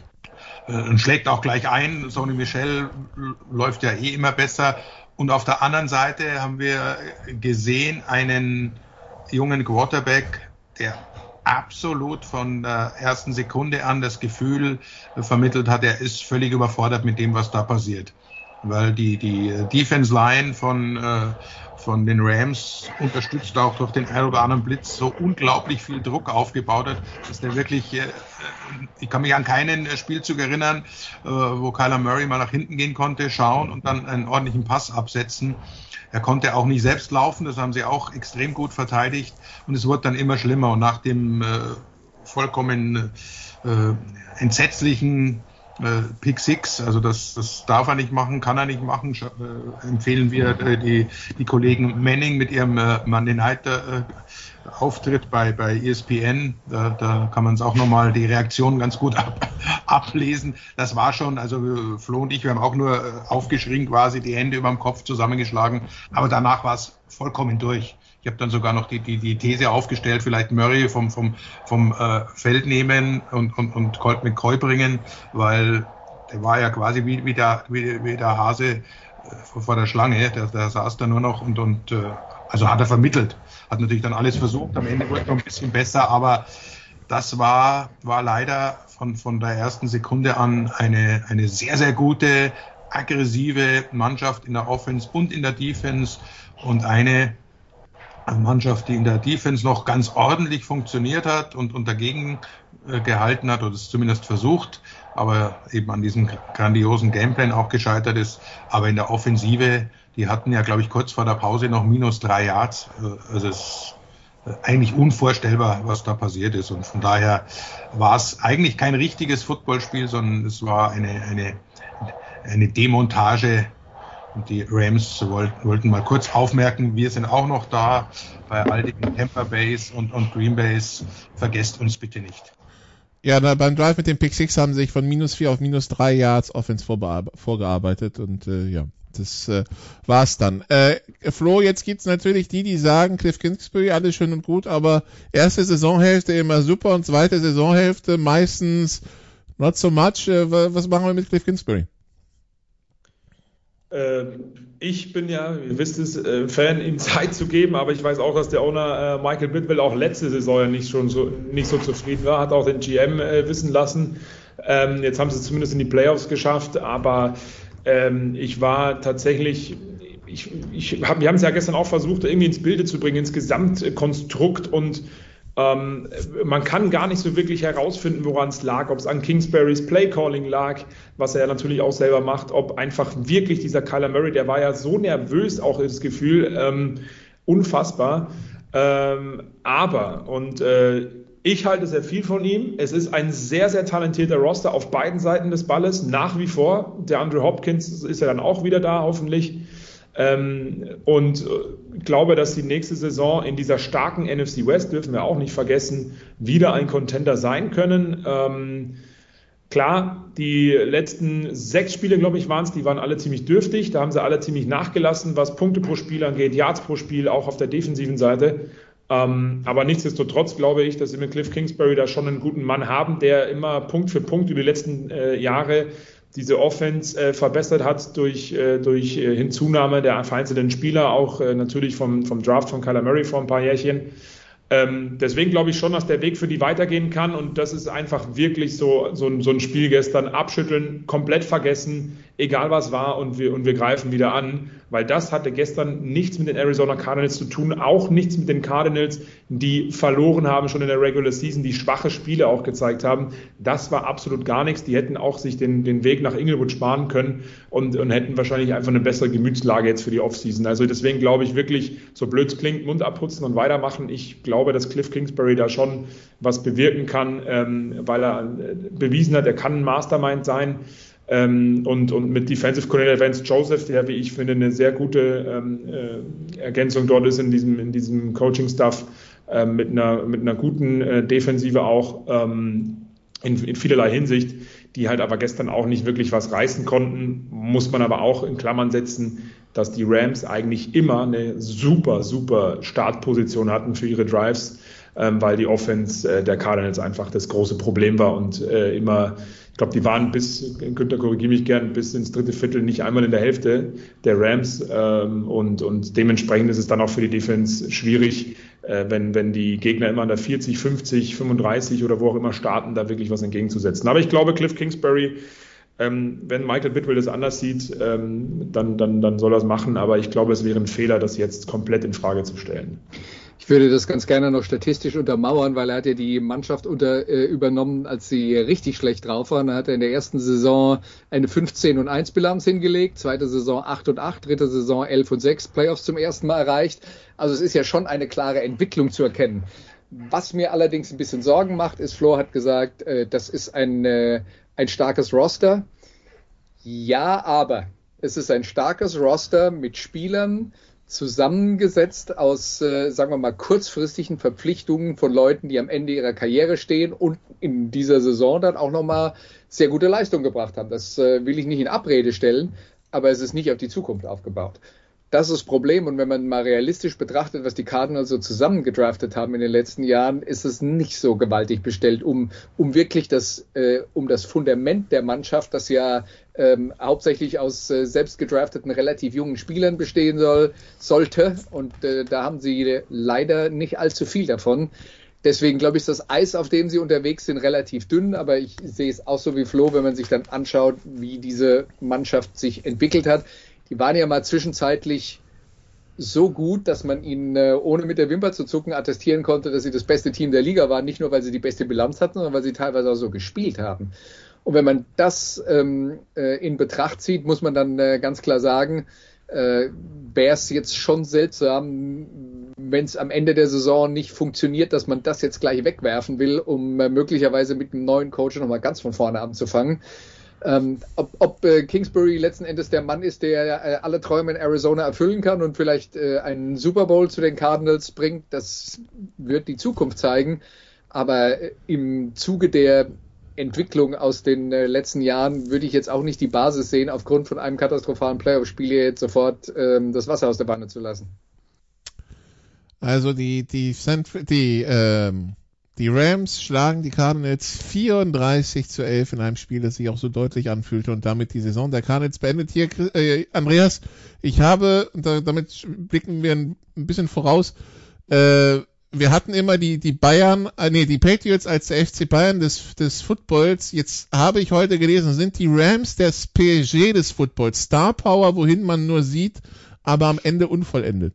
äh, und schlägt auch gleich ein. Sony Michel läuft ja eh immer besser. Und auf der anderen Seite haben wir gesehen einen jungen Quarterback, der absolut von der ersten Sekunde an das Gefühl vermittelt hat, er ist völlig überfordert mit dem, was da passiert. Weil die, die Defense Line von, äh, von den Rams, unterstützt auch durch den ein oder anderen Blitz, so unglaublich viel Druck aufgebaut hat, dass der wirklich, äh, ich kann mich an keinen Spielzug erinnern, äh, wo Kyler Murray mal nach hinten gehen konnte, schauen und dann einen ordentlichen Pass absetzen. Er konnte auch nicht selbst laufen, das haben sie auch extrem gut verteidigt und es wurde dann immer schlimmer. Und nach dem äh, vollkommen äh, entsetzlichen äh, Pick Six, also das, das darf er nicht machen, kann er nicht machen, äh, empfehlen wir äh, die, die Kollegen Manning mit ihrem äh, Monday Night äh, Auftritt bei, bei E S P N, da, da kann man es auch nochmal die Reaktion ganz gut ab, ablesen. Das war schon, also Flo und ich, wir haben auch nur aufgeschrien quasi, die Hände über dem Kopf zusammengeschlagen, aber danach war es vollkommen durch. Ich habe dann sogar noch die, die, die These aufgestellt, vielleicht Murray vom, vom, vom äh, Feld nehmen und, und, und Colt McCoy bringen, weil der war ja quasi wie, wie, der, wie, wie der Hase äh, vor der Schlange, der, der saß da nur noch und, und äh, also hat er vermittelt. Hat natürlich dann alles versucht, am Ende wurde es noch ein bisschen besser, aber das war, war leider von, von der ersten Sekunde an eine, eine sehr, sehr gute, aggressive Mannschaft in der Offense und in der Defense und eine Mannschaft, die in der Defense noch ganz ordentlich funktioniert hat und, und dagegen äh, gehalten hat oder es zumindest versucht, aber eben an diesem grandiosen Gameplan auch gescheitert ist, aber in der Offensive, die hatten ja, glaube ich, kurz vor der Pause noch minus drei Yards. Also es ist eigentlich unvorstellbar, was da passiert ist. Und von daher war es eigentlich kein richtiges Footballspiel, sondern es war eine, eine, eine Demontage. Und die Rams wollten, wollten mal kurz aufmerken, wir sind auch noch da bei all den Tampa Bays und, und Green Bays. Vergesst uns bitte nicht. Ja, na, beim Drive mit dem Pick Six haben sie sich von minus vier auf minus drei Yards Offense vorgearbeitet und äh, ja. Das äh, war's dann. Äh, Flo, jetzt gibt's natürlich die, die sagen, Cliff Kingsbury, alles schön und gut, aber erste Saisonhälfte immer super und zweite Saisonhälfte meistens not so much. Äh, was machen wir mit Cliff Kingsbury? Ähm, ich bin ja, ihr wisst es, äh, Fan, ihm Zeit zu geben, aber ich weiß auch, dass der Owner äh, Michael Bidwell auch letzte Saison ja nicht schon so, nicht so zufrieden war, hat auch den G M äh, wissen lassen. Ähm, jetzt haben sie es zumindest in die Playoffs geschafft, aber ich war tatsächlich, ich, ich hab, wir haben es ja gestern auch versucht, irgendwie ins Bilde zu bringen, ins Gesamtkonstrukt und ähm, man kann gar nicht so wirklich herausfinden, woran es lag, ob es an Kingsburys Playcalling lag, was er ja natürlich auch selber macht, ob einfach wirklich dieser Kyler Murray, der war ja so nervös, auch das Gefühl, ähm, unfassbar, ähm, aber und äh, ich halte sehr viel von ihm. Es ist ein sehr, sehr talentierter Roster auf beiden Seiten des Balles, nach wie vor. Der Andrew Hopkins ist ja dann auch wieder da, hoffentlich. Ähm, und ich glaube, dass die nächste Saison in dieser starken N F C West, dürfen wir auch nicht vergessen, wieder ein Contender sein können. Ähm, klar, die letzten sechs Spiele, glaube ich, waren es, die waren alle ziemlich dürftig. Da haben sie alle ziemlich nachgelassen, was Punkte pro Spiel angeht, Yards pro Spiel, auch auf der defensiven Seite. Ähm, aber nichtsdestotrotz glaube ich, dass sie mit Cliff Kingsbury da schon einen guten Mann haben, der immer Punkt für Punkt über die letzten äh, Jahre diese Offense äh, verbessert hat durch, äh, durch äh, Hinzunahme der vereinzelten Spieler, auch äh, natürlich vom, vom Draft von Kyler Murray vor ein paar Jährchen. Ähm, deswegen glaube ich schon, dass der Weg für die weitergehen kann und das ist einfach wirklich so, so, ein, so ein Spiel gestern, abschütteln, komplett vergessen, egal was war und wir, und wir greifen wieder an, weil das hatte gestern nichts mit den Arizona Cardinals zu tun, auch nichts mit den Cardinals, die verloren haben schon in der Regular Season, die schwache Spiele auch gezeigt haben. Das war absolut gar nichts. Die hätten auch sich den, den Weg nach Inglewood sparen können und, und hätten wahrscheinlich einfach eine bessere Gemütslage jetzt für die Offseason. Also deswegen glaube ich wirklich, so blöd es klingt, Mund abputzen und weitermachen. Ich glaube, dass Cliff Kingsbury da schon was bewirken kann, ähm, weil er äh, bewiesen hat, er kann ein Mastermind sein. Ähm, und, und mit Defensive Coordinator Vance Joseph, der, wie ich finde, eine sehr gute ähm, äh, Ergänzung dort ist in diesem, in diesem Coaching-Staff, äh, mit, einer, mit einer guten äh, Defensive auch ähm, in, in vielerlei Hinsicht, die halt aber gestern auch nicht wirklich was reißen konnten, muss man aber auch in Klammern setzen, dass die Rams eigentlich immer eine super, super Startposition hatten für ihre Drives, ähm, weil die Offense äh, der Cardinals einfach das große Problem war und äh, immer Ich glaube, die waren bis, Günther, korrigiere mich gern, bis ins dritte Viertel nicht einmal in der Hälfte der Rams. Ähm, und, und dementsprechend ist es dann auch für die Defense schwierig, äh, wenn, wenn die Gegner immer an der vierzig, fünfzig, fünfunddreißig oder wo auch immer starten, da wirklich was entgegenzusetzen. Aber ich glaube, Cliff Kingsbury, ähm, wenn Michael Bidwill das anders sieht, ähm, dann, dann, dann soll er es machen. Aber ich glaube, es wäre ein Fehler, das jetzt komplett in Frage zu stellen. Ich würde das ganz gerne noch statistisch untermauern, weil er hat ja die Mannschaft unter, äh, übernommen, als sie richtig schlecht drauf waren. Er hat in der ersten Saison eine fünfzehn und eins Bilanz hingelegt, zweite Saison acht und acht, dritte Saison elf und sechs, Playoffs zum ersten Mal erreicht. Also es ist ja schon eine klare Entwicklung zu erkennen. Was mir allerdings ein bisschen Sorgen macht, ist, Flo hat gesagt, äh, das ist ein, äh, ein starkes Roster. Ja, aber es ist ein starkes Roster mit Spielern, zusammengesetzt aus, äh, sagen wir mal, kurzfristigen Verpflichtungen von Leuten, die am Ende ihrer Karriere stehen und in dieser Saison dann auch nochmal sehr gute Leistung gebracht haben. Das äh, will ich nicht in Abrede stellen, aber es ist nicht auf die Zukunft aufgebaut. Das ist das Problem und wenn man mal realistisch betrachtet, was die Cardinals so zusammengedraftet haben in den letzten Jahren, ist es nicht so gewaltig bestellt, um, um wirklich das, äh, um das Fundament der Mannschaft, das ja ähm, hauptsächlich aus äh, selbst gedrafteten, relativ jungen Spielern bestehen soll, sollte und äh, da haben sie leider nicht allzu viel davon. Deswegen glaube ich, ist das Eis, auf dem sie unterwegs sind, relativ dünn, aber ich sehe es auch so wie Flo, wenn man sich dann anschaut, wie diese Mannschaft sich entwickelt hat. Die waren ja mal zwischenzeitlich so gut, dass man ihnen, äh, ohne mit der Wimper zu zucken, attestieren konnte, dass sie das beste Team der Liga waren. Nicht nur, weil sie die beste Bilanz hatten, sondern weil sie teilweise auch so gespielt haben. Und wenn man das ähm, äh, in Betracht zieht, muss man dann äh, ganz klar sagen, äh, wäre es jetzt schon seltsam, wenn es am Ende der Saison nicht funktioniert, dass man das jetzt gleich wegwerfen will, um äh, möglicherweise mit einem neuen Coach nochmal ganz von vorne anzufangen. Ähm, ob ob äh, Kingsbury letzten Endes der Mann ist, der äh, alle Träume in Arizona erfüllen kann und vielleicht äh, einen Super Bowl zu den Cardinals bringt, das wird die Zukunft zeigen. Aber äh, im Zuge der Entwicklung aus den äh, letzten Jahren würde ich jetzt auch nicht die Basis sehen, aufgrund von einem katastrophalen Playoff-Spiel jetzt sofort ähm, das Wasser aus der Wanne zu lassen. Also die die die ähm Die Rams schlagen die Cardinals vierunddreißig zu elf in einem Spiel, das sich auch so deutlich anfühlte und damit die Saison der Cardinals beendet. Hier, äh, Andreas, ich habe, da, damit blicken wir ein, ein bisschen voraus, äh, wir hatten immer die, die Bayern, äh, nee, die Patriots als der F C Bayern des, des Footballs. Jetzt habe ich heute gelesen, sind die Rams das P S G des Footballs. Star Power, wohin man nur sieht, aber am Ende unvollendet.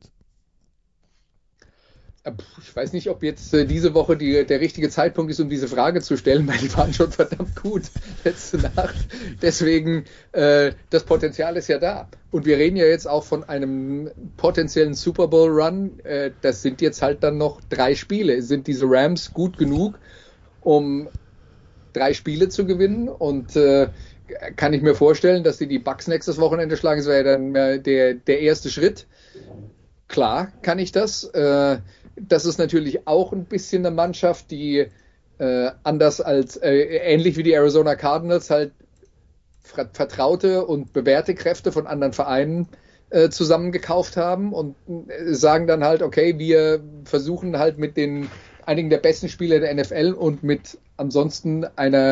Ich weiß nicht, ob jetzt äh, diese Woche die, der richtige Zeitpunkt ist, um diese Frage zu stellen, weil die waren schon verdammt gut letzte Nacht. Deswegen, äh, das Potenzial ist ja da. Und wir reden ja jetzt auch von einem potenziellen Super Bowl Run. Äh, das sind jetzt halt dann noch drei Spiele. Sind diese Rams gut genug, um drei Spiele zu gewinnen? Und äh, kann ich mir vorstellen, dass sie die Bucks nächstes Wochenende schlagen. Das wäre dann äh, der, der erste Schritt. Klar kann ich das. Äh, Das ist natürlich auch ein bisschen eine Mannschaft, die äh, anders als, äh, ähnlich wie die Arizona Cardinals, halt vertraute und bewährte Kräfte von anderen Vereinen äh, zusammengekauft haben und äh, sagen dann halt, okay, wir versuchen halt mit den einigen der besten Spieler der N F L und mit ansonsten einer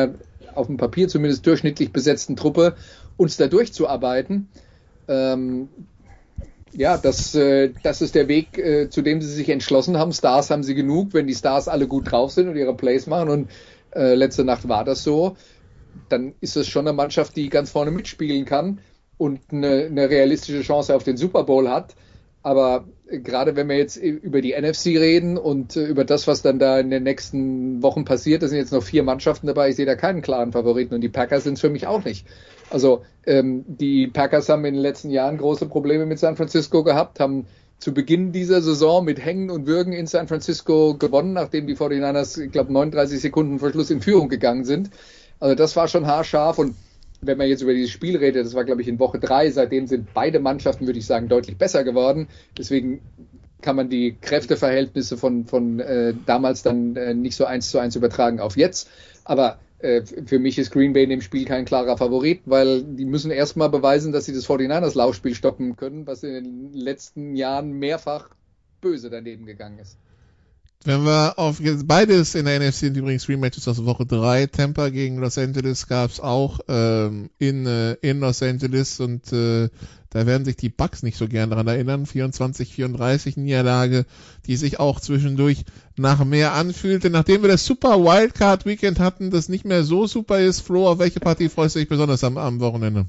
auf dem Papier zumindest durchschnittlich besetzten Truppe uns da durchzuarbeiten. Ähm, ja, das, äh, das ist der Weg, äh, zu dem sie sich entschlossen haben. Stars haben sie genug, wenn die Stars alle gut drauf sind und ihre Plays machen. Und äh, letzte Nacht war das so. Dann ist es schon eine Mannschaft, die ganz vorne mitspielen kann und eine, eine realistische Chance auf den Super Bowl hat. Aber gerade wenn wir jetzt über die N F C reden und über das, was dann da in den nächsten Wochen passiert, da sind jetzt noch vier Mannschaften dabei, ich sehe da keinen klaren Favoriten und die Packers sind es für mich auch nicht. Also ähm, die Packers haben in den letzten Jahren große Probleme mit San Francisco gehabt, haben zu Beginn dieser Saison mit Hängen und Würgen in San Francisco gewonnen, nachdem die forty-niners, ich glaube, neununddreißig Sekunden vor Schluss in Führung gegangen sind. Also das war schon haarscharf und wenn man jetzt über dieses Spiel redet, das war, glaube ich, in Woche drei, seitdem sind beide Mannschaften, würde ich sagen, deutlich besser geworden. Deswegen kann man die Kräfteverhältnisse von, von äh, damals dann äh, nicht so eins zu eins übertragen auf jetzt. Aber äh, für mich ist Green Bay in dem Spiel kein klarer Favorit, weil die müssen erstmal beweisen, dass sie das forty-niners Laufspiel stoppen können, was in den letzten Jahren mehrfach böse daneben gegangen ist. Wenn wir auf jetzt beides in der N F C sind übrigens Rematches aus Woche drei, Tampa gegen Los Angeles gab's auch ähm, in äh, in Los Angeles und äh, da werden sich die Bucks nicht so gern daran erinnern, vierundzwanzig vierunddreißig Niederlage, die sich auch zwischendurch nach mehr anfühlte. Nachdem wir das Super Wildcard Weekend hatten, das nicht mehr so super ist, Flo, auf welche Partie freust du dich besonders am, am Wochenende?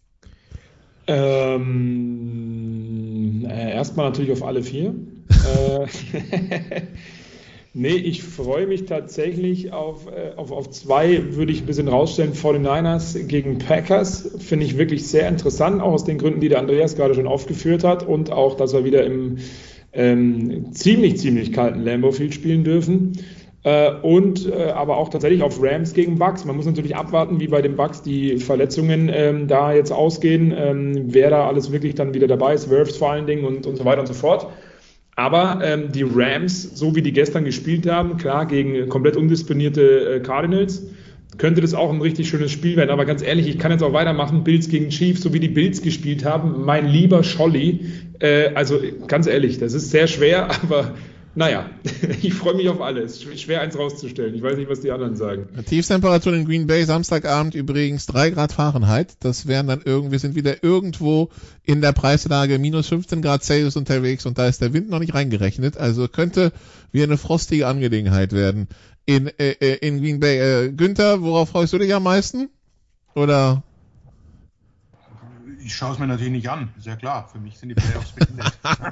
Ähm, äh, erstmal natürlich auf alle vier. äh, Nee, ich freue mich tatsächlich auf, äh, auf, auf zwei, würde ich ein bisschen rausstellen, forty-niners gegen Packers, finde ich wirklich sehr interessant, auch aus den Gründen, die der Andreas gerade schon aufgeführt hat und auch, dass wir wieder im ähm, ziemlich, ziemlich kalten Lambeau Field spielen dürfen äh, und äh, aber auch tatsächlich auf Rams gegen Bucks. Man muss natürlich abwarten, wie bei den Bucks die Verletzungen ähm, da jetzt ausgehen, ähm, wer da alles wirklich dann wieder dabei ist, Wirfs vor allen Dingen und, und so weiter und so fort. Aber ähm, die Rams, so wie die gestern gespielt haben, klar, gegen komplett undisponierte äh, Cardinals, könnte das auch ein richtig schönes Spiel werden. Aber ganz ehrlich, ich kann jetzt auch weitermachen, Bills gegen Chiefs, so wie die Bills gespielt haben. Mein lieber Scholli, äh, also ganz ehrlich, das ist sehr schwer, aber naja, ich freue mich auf alles. Schwer eins rauszustellen. Ich weiß nicht, was die anderen sagen. Tiefstemperatur in Green Bay, Samstagabend übrigens drei Grad Fahrenheit. Das wären dann irgendwie, wir sind wieder irgendwo in der Preislage minus fünfzehn Grad Celsius unterwegs und da ist der Wind noch nicht reingerechnet. Also könnte wie eine frostige Angelegenheit werden in, äh, in Green Bay. Äh, Günther, worauf freust du dich am meisten? Oder? Ich schaue es mir natürlich nicht an, ist ja klar. Für mich sind die Playoffs beendet.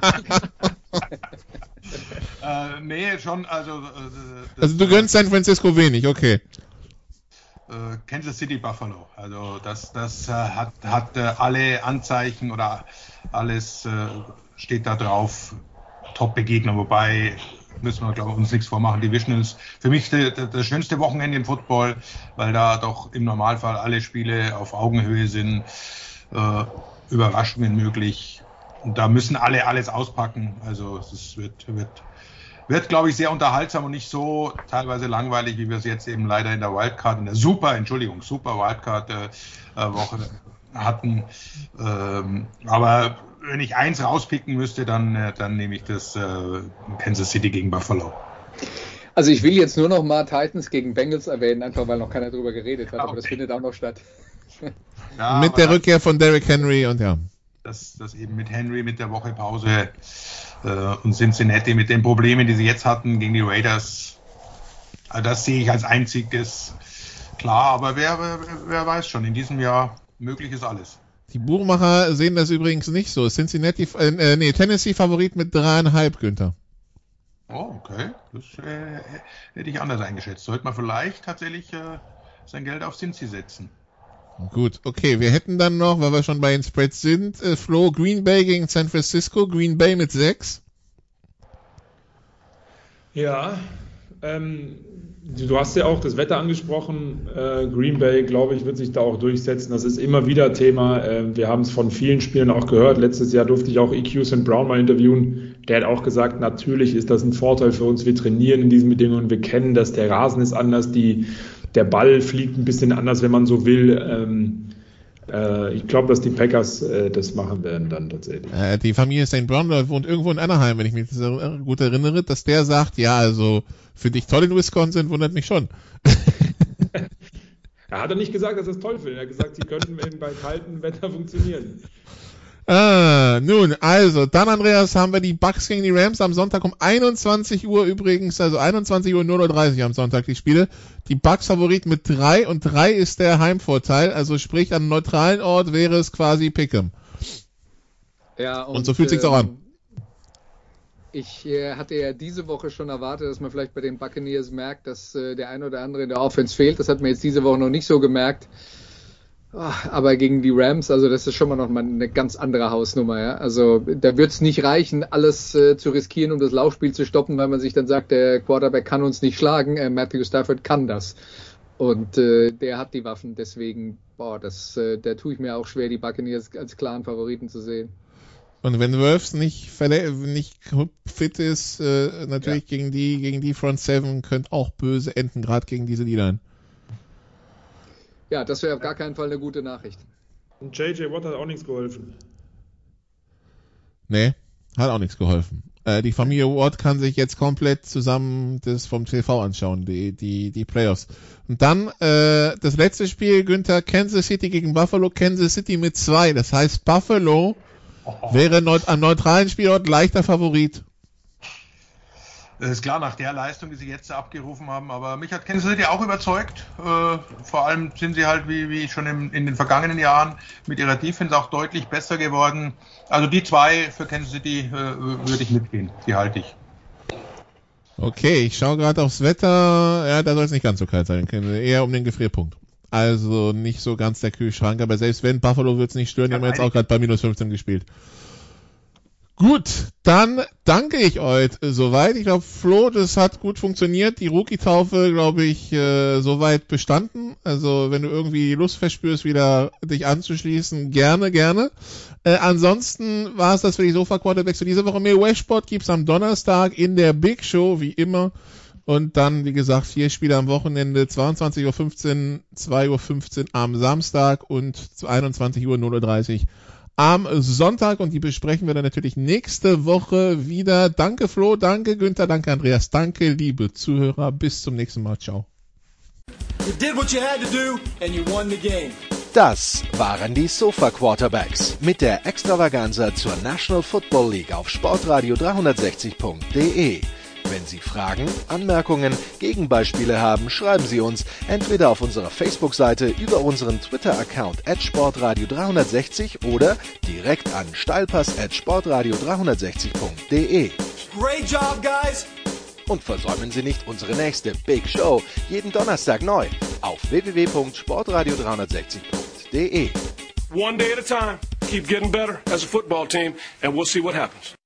äh, nee, schon, also... Äh, also du gönnst San Francisco wenig, okay. Äh, Kansas City Buffalo, also das, das äh, hat, hat äh, alle Anzeichen oder alles äh, steht da drauf, Top-Begegner, wobei müssen wir, glaube ich, uns nichts vormachen. Division ist für mich de, de, das schönste Wochenende im Football, weil da doch im Normalfall alle Spiele auf Augenhöhe sind, äh, Überraschungen möglich. Und da müssen alle alles auspacken. Also es wird, wird, wird, glaube ich, sehr unterhaltsam und nicht so teilweise langweilig, wie wir es jetzt eben leider in der Wildcard, in der Super, Entschuldigung, Super Wildcard-Woche äh, hatten. Ähm, aber wenn ich eins rauspicken müsste, dann, äh, dann nehme ich das äh, Kansas City gegen Buffalo. Also ich will jetzt nur noch mal Titans gegen Bengals erwähnen, einfach weil noch keiner drüber geredet hat, okay. Aber das findet auch noch statt. Ja, mit der Rückkehr von Derrick Henry und ja. Das, das eben mit Henry, mit der Woche Pause äh, und Cincinnati mit den Problemen, die sie jetzt hatten gegen die Raiders. Also das sehe ich als einziges klar, aber wer, wer, wer weiß schon, in diesem Jahr möglich ist alles. Die Buchmacher sehen das übrigens nicht so. Cincinnati, äh, nee, Tennessee Favorit mit dreieinhalb, Günther. Oh, okay. Das äh, hätte ich anders eingeschätzt. Sollte man vielleicht tatsächlich äh, sein Geld auf Cincy setzen. Gut, okay, wir hätten dann noch, weil wir schon bei den Spreads sind, äh, Flo, Green Bay gegen San Francisco, Green Bay mit sechs. Ja, ähm, du hast ja auch das Wetter angesprochen, äh, Green Bay, glaube ich, wird sich da auch durchsetzen, das ist immer wieder Thema, äh, wir haben es von vielen Spielern auch gehört, letztes Jahr durfte ich auch E Q Saint Brown mal interviewen, der hat auch gesagt, natürlich ist das ein Vorteil für uns, wir trainieren in diesen Bedingungen, wir kennen das, der Rasen ist anders, die Der Ball fliegt ein bisschen anders, wenn man so will. Ähm, äh, ich glaube, dass die Packers äh, das machen werden dann tatsächlich. Äh, die Familie Saint Brown wohnt irgendwo in Anaheim, wenn ich mich gut erinnere, dass der sagt, ja, also finde ich toll in Wisconsin, wundert mich schon. Er hat er nicht gesagt, dass er es toll findet. Er hat gesagt, sie könnten bei kaltem Wetter funktionieren. Ah, nun, also, dann, Andreas, haben wir die Bucks gegen die Rams am Sonntag um einundzwanzig Uhr übrigens, also einundzwanzig Uhr null Uhr dreißig am Sonntag die Spiele. Die Bucks Favorit mit drei und drei ist der Heimvorteil, also sprich, an einem neutralen Ort wäre es quasi Pick'em. Ja, und, und so fühlt sich's ähm, auch an. Ich äh, hatte ja diese Woche schon erwartet, dass man vielleicht bei den Buccaneers merkt, dass äh, der ein oder andere in der Offense fehlt. Das hat man jetzt diese Woche noch nicht so gemerkt. Aber gegen die Rams, also das ist schon mal noch mal eine ganz andere Hausnummer. Ja? Also da wird es nicht reichen, alles äh, zu riskieren, um das Laufspiel zu stoppen, weil man sich dann sagt, der Quarterback kann uns nicht schlagen, äh, Matthew Stafford kann das. Und äh, der hat die Waffen, deswegen, boah, das, äh, da tue ich mir auch schwer, die Buccaneers als klaren Favoriten zu sehen. Und wenn Wirfs nicht, verle- nicht fit ist, äh, natürlich ja. gegen die gegen die Front Seven könnte auch böse enden, gerade gegen diese D-Line. Ja, das wäre auf gar keinen Fall eine gute Nachricht. Und J J Watt hat auch nichts geholfen. Nee, hat auch nichts geholfen. Äh, die Familie Watt kann sich jetzt komplett zusammen das vom T V anschauen, die die die Playoffs. Und dann äh, das letzte Spiel, Günther, Kansas City gegen Buffalo, Kansas City mit zwei. Das heißt, Buffalo oh. wäre neut- am neutralen Spielort leichter Favorit. Das ist klar, nach der Leistung, die sie jetzt abgerufen haben, aber mich hat Kansas City auch überzeugt. Äh, vor allem sind sie halt, wie, wie schon im, in den vergangenen Jahren, mit ihrer Defense auch deutlich besser geworden. Also die zwei für Kansas City äh, würde ich mitgehen, die halte ich. Okay, ich schaue gerade aufs Wetter. Ja, da soll es nicht ganz so kalt sein, eher um den Gefrierpunkt. Also nicht so ganz der Kühlschrank, aber selbst wenn, Buffalo wird es nicht stören, die haben jetzt auch gerade bei minus fünfzehn gespielt. Gut, dann danke ich euch soweit. Ich glaube, Flo, das hat gut funktioniert. Die Rookie-Taufe, glaube ich, äh, soweit bestanden. Also wenn du irgendwie Lust verspürst, wieder dich anzuschließen, gerne, gerne. Äh, ansonsten war es das für die Sofa-Quarterbacks für diese Woche. Mehr Westport gibt's am Donnerstag in der Big Show, wie immer. Und dann, wie gesagt, vier Spiele am Wochenende, zweiundzwanzig Uhr fünfzehn, zwei Uhr fünfzehn am Samstag und einundzwanzig Uhr null Uhr dreißig am Sonntag, und die besprechen wir dann natürlich nächste Woche wieder. Danke Flo, danke Günther, danke Andreas, danke liebe Zuhörer, bis zum nächsten Mal, ciao. Das waren die Sofa Quarterbacks mit der Extravaganza zur National Football League auf sportradio dreihundertsechzig punkt de. Wenn Sie Fragen, Anmerkungen, Gegenbeispiele haben, schreiben Sie uns entweder auf unserer Facebook-Seite, über unseren Twitter-Account at sportradio dreihundertsechzig oder direkt an steilpass at sportradio dreihundertsechzig punkt de. Great job, guys! Und versäumen Sie nicht unsere nächste Big Show, jeden Donnerstag neu, auf w w w punkt sportradio dreihundertsechzig punkt de. One day at a time. Keep getting better as a football team, and we'll see what happens.